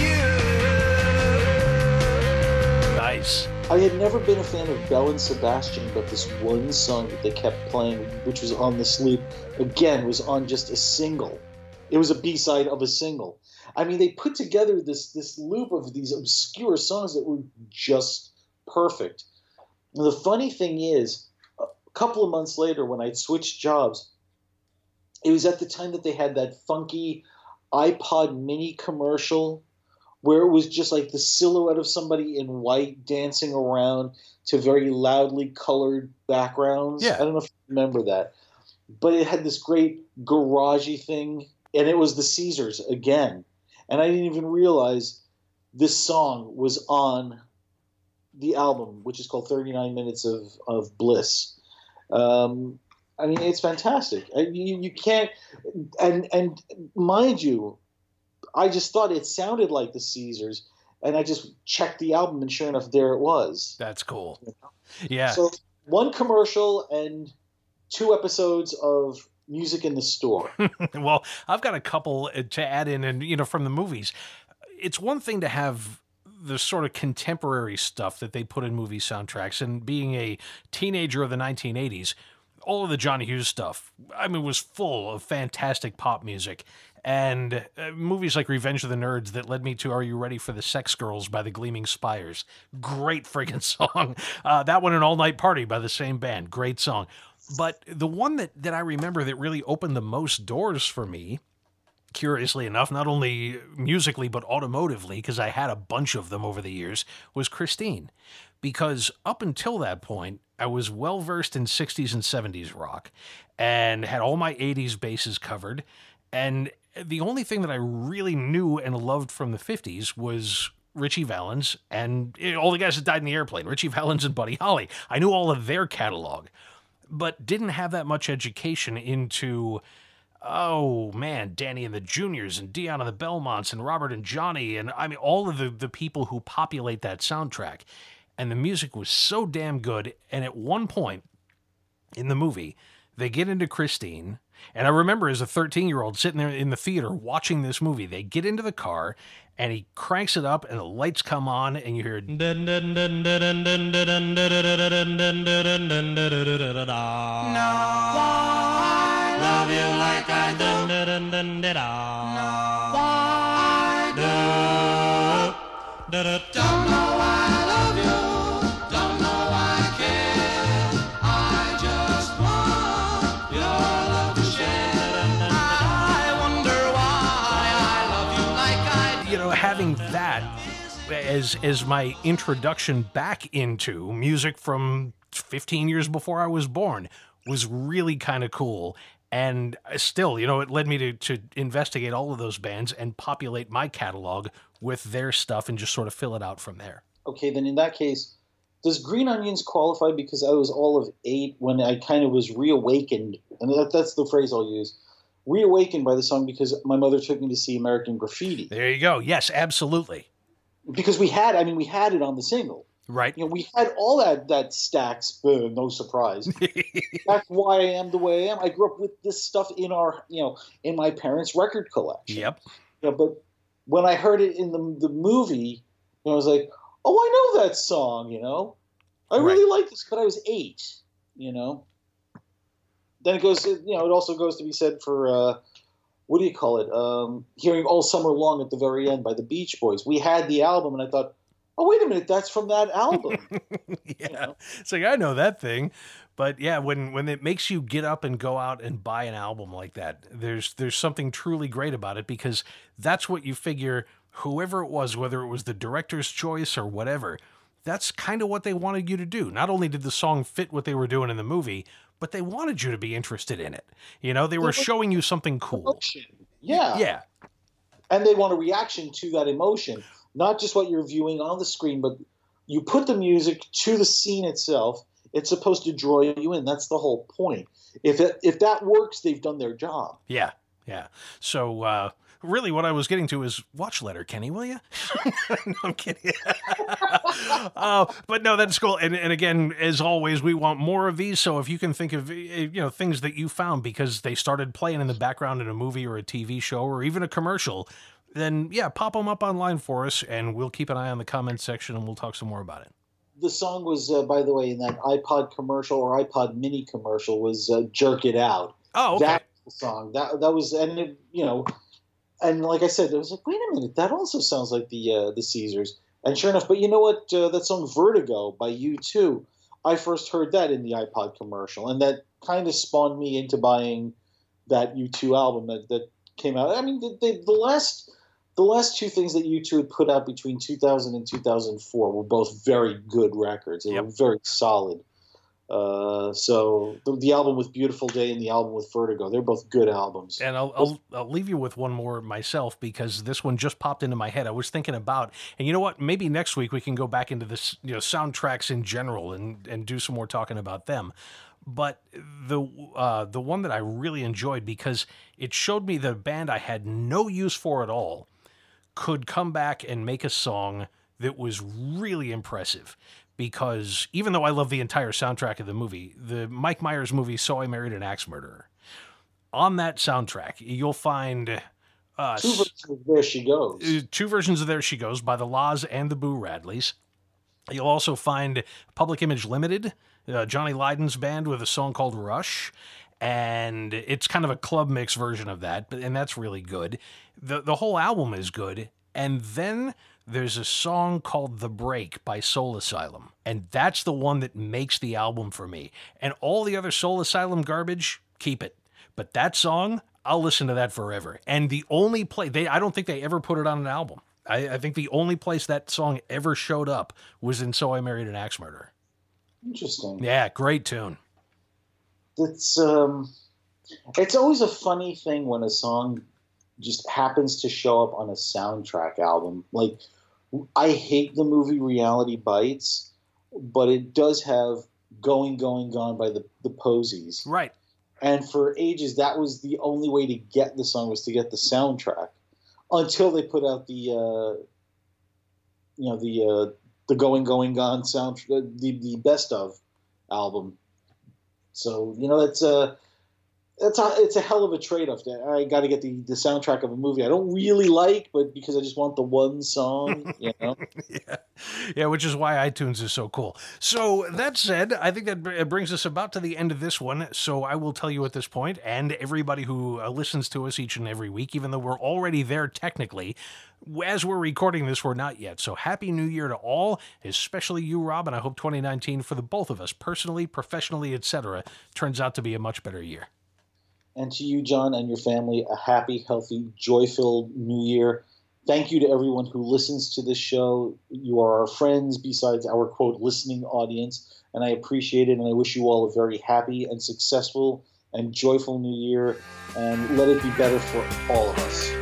with you. Nice. I had never been a fan of Belle and Sebastian, but this one song that they kept playing, which was on the sleep, again, was on just a single. It was a B-side of a single. I mean, they put together this this loop of these obscure songs that were just perfect. And the funny thing is, a couple of months later, when I'd switched jobs, it was at the time that they had that funky iPod mini commercial where it was just like the silhouette of somebody in white dancing around to very loudly colored backgrounds. Yeah. I don't know if you remember that. But it had this great garagey thing, and it was the Caesars again. And I didn't even realize this song was on the album, which is called thirty-nine minutes of, of Bliss. Um, I mean, it's fantastic. You, you can't, and and mind you, I just thought it sounded like the Caesars, and I just checked the album, and sure enough, there it was. That's cool. Yeah. So one commercial and two episodes of music in the store. Well, I've got a couple to add in, and you know, from the movies, it's one thing to have the sort of contemporary stuff that they put in movie soundtracks, and being a teenager of the nineteen eighties, all of the John Hughes stuff, I mean, was full of fantastic pop music. And uh, movies like Revenge of the Nerds that led me to Are You Ready for the Sex Girls by the Gleaming Spires. Great friggin' song. Uh, that one, An All Night Party by the same band. Great song. But the one that, that I remember that really opened the most doors for me, curiously enough, not only musically but automotively, because I had a bunch of them over the years, was Christine. Because up until that point, I was well-versed in sixties and seventies rock and had all my eighties bases covered. And the only thing that I really knew and loved from the fifties was Ritchie Valens and all the guys that died in the airplane, Ritchie Valens and Buddy Holly. I knew all of their catalog, but didn't have that much education into, oh man, Danny and the Juniors and Dion and the Belmonts and Robert and Johnny, and I mean all of the, the people who populate that soundtrack. And the music was so damn good. And at one point in the movie, they get into Christine. And I remember as a thirteen-year-old sitting there in the theater watching this movie, they get into the car and he cranks it up and the lights come on and you hear... Love you like I do. Don't know why I love you. Don't know why I care. I just want your love to share. I wonder why I love you like I do. You know, having that as as my introduction back into music from fifteen years before I was born was really kind of cool. And still, you know, it led me to, to investigate all of those bands and populate my catalog with their stuff and just sort of fill it out from there. Okay, then in that case, does Green Onions qualify because I was all of eight when I kind of was reawakened, and that, that's the phrase I'll use, reawakened by the song because my mother took me to see American Graffiti. There you go. Yes, absolutely. Because we had, I mean, we had it on the single. Right. You know, we had all that that Stax, uh, no surprise. That's why I am the way I am. I grew up with this stuff in our, you know, in my parents' record collection. Yep. You know, but when I heard it in the the movie, you know, I was like, oh, I know that song, you know. I Right. really like this, but I was eight, you know. Then it goes, you know, it also goes to be said for, uh, what do you call it, um, Hearing All Summer Long at the very end by the Beach Boys. We had the album, and I thought, oh, wait a minute, that's from that album. Yeah. You know? It's like, I know that thing. But yeah, when, when it makes you get up and go out and buy an album like that, there's there's something truly great about it, because that's what you figure, whoever it was, whether it was the director's choice or whatever, that's kind of what they wanted you to do. Not only did the song fit what they were doing in the movie, but they wanted you to be interested in it. You know, they were showing you something cool. Emotion. Yeah. Yeah. And they want a reaction to that emotion. Not just what you're viewing on the screen, but you put the music to the scene itself. It's supposed to draw you in. That's the whole point. If it, if that works, they've done their job. Yeah. Yeah. So, uh, really what I was getting to is watch Letterkenny, will you? No, I'm kidding. uh, but no, that's cool. And, and again, as always, we want more of these. So if you can think of, you know, things that you found because they started playing in the background in a movie or a T V show or even a commercial, then yeah, pop them up online for us, and we'll keep an eye on the comments section, and we'll talk some more about it. The song was, uh, by the way, in that iPod commercial or iPod mini commercial was uh, "Jerk It Out." Oh, okay. That was the song. That that was, and it, you know, and like I said, it was like, wait a minute, that also sounds like the uh, the Caesars. And sure enough, but you know what? Uh, that song "Vertigo" by U two, I first heard that in the iPod commercial, and that kind of spawned me into buying that U two album that, that came out. I mean, the, the, the last. The last two things that U two had put out between two thousand and two thousand four were both very good records. They Yep. were very solid. Uh, so the, the album with Beautiful Day and the album with Vertigo, they're both good albums. And I'll, I'll I'll leave you with one more myself, because this one just popped into my head. I was thinking about, and you know what? Maybe next week we can go back into this, you know, soundtracks in general and and do some more talking about them. But the uh, the one that I really enjoyed because it showed me the band I had no use for at all could come back and make a song that was really impressive. Because even though I love the entire soundtrack of the movie, the Mike Myers movie, So I Married an Axe Murderer, on that soundtrack, you'll find uh, Two versions of There She Goes. uh, two versions of There She Goes by the Laws and the Boo Radleys. You'll also find Public Image Limited, uh, Johnny Lydon's band with a song called Rush. And it's kind of a club mix version of that, but and that's really good. The the whole album is good. And then there's a song called The Break by Soul Asylum. And that's the one that makes the album for me. And all the other Soul Asylum garbage, keep it. But that song, I'll listen to that forever. And the only play, they I don't think they ever put it on an album. I, I think the only place that song ever showed up was in So I Married an Axe Murderer. Interesting. Yeah, great tune. It's um, it's always a funny thing when a song just happens to show up on a soundtrack album. Like, I hate the movie Reality Bites, but it does have Going, Going, Gone by the, the Posies. Right. And for ages, that was the only way to get the song, was to get the soundtrack, until they put out the, uh, you know, the uh, the Going, Going, Gone soundtrack, the, the best of album. So, you know, that's a, it's a, it's a hell of a trade-off. I got to get the, the soundtrack of a movie I don't really like, but because I just want the one song, you know? yeah. yeah, which is why iTunes is so cool. So that said, I think that br- brings us about to the end of this one. So I will tell you at this point, and everybody who uh, listens to us each and every week, even though we're already there technically, as we're recording this, we're not yet. So Happy New Year to all, especially you, Rob, and I hope twenty nineteen for the both of us, personally, professionally, et cetera, turns out to be a much better year. And to you, John, and your family, a happy, healthy, joy-filled New Year. Thank you to everyone who listens to this show. You are our friends besides our, quote, listening audience, and I appreciate it, and I wish you all a very happy and successful and joyful New Year, and let it be better for all of us.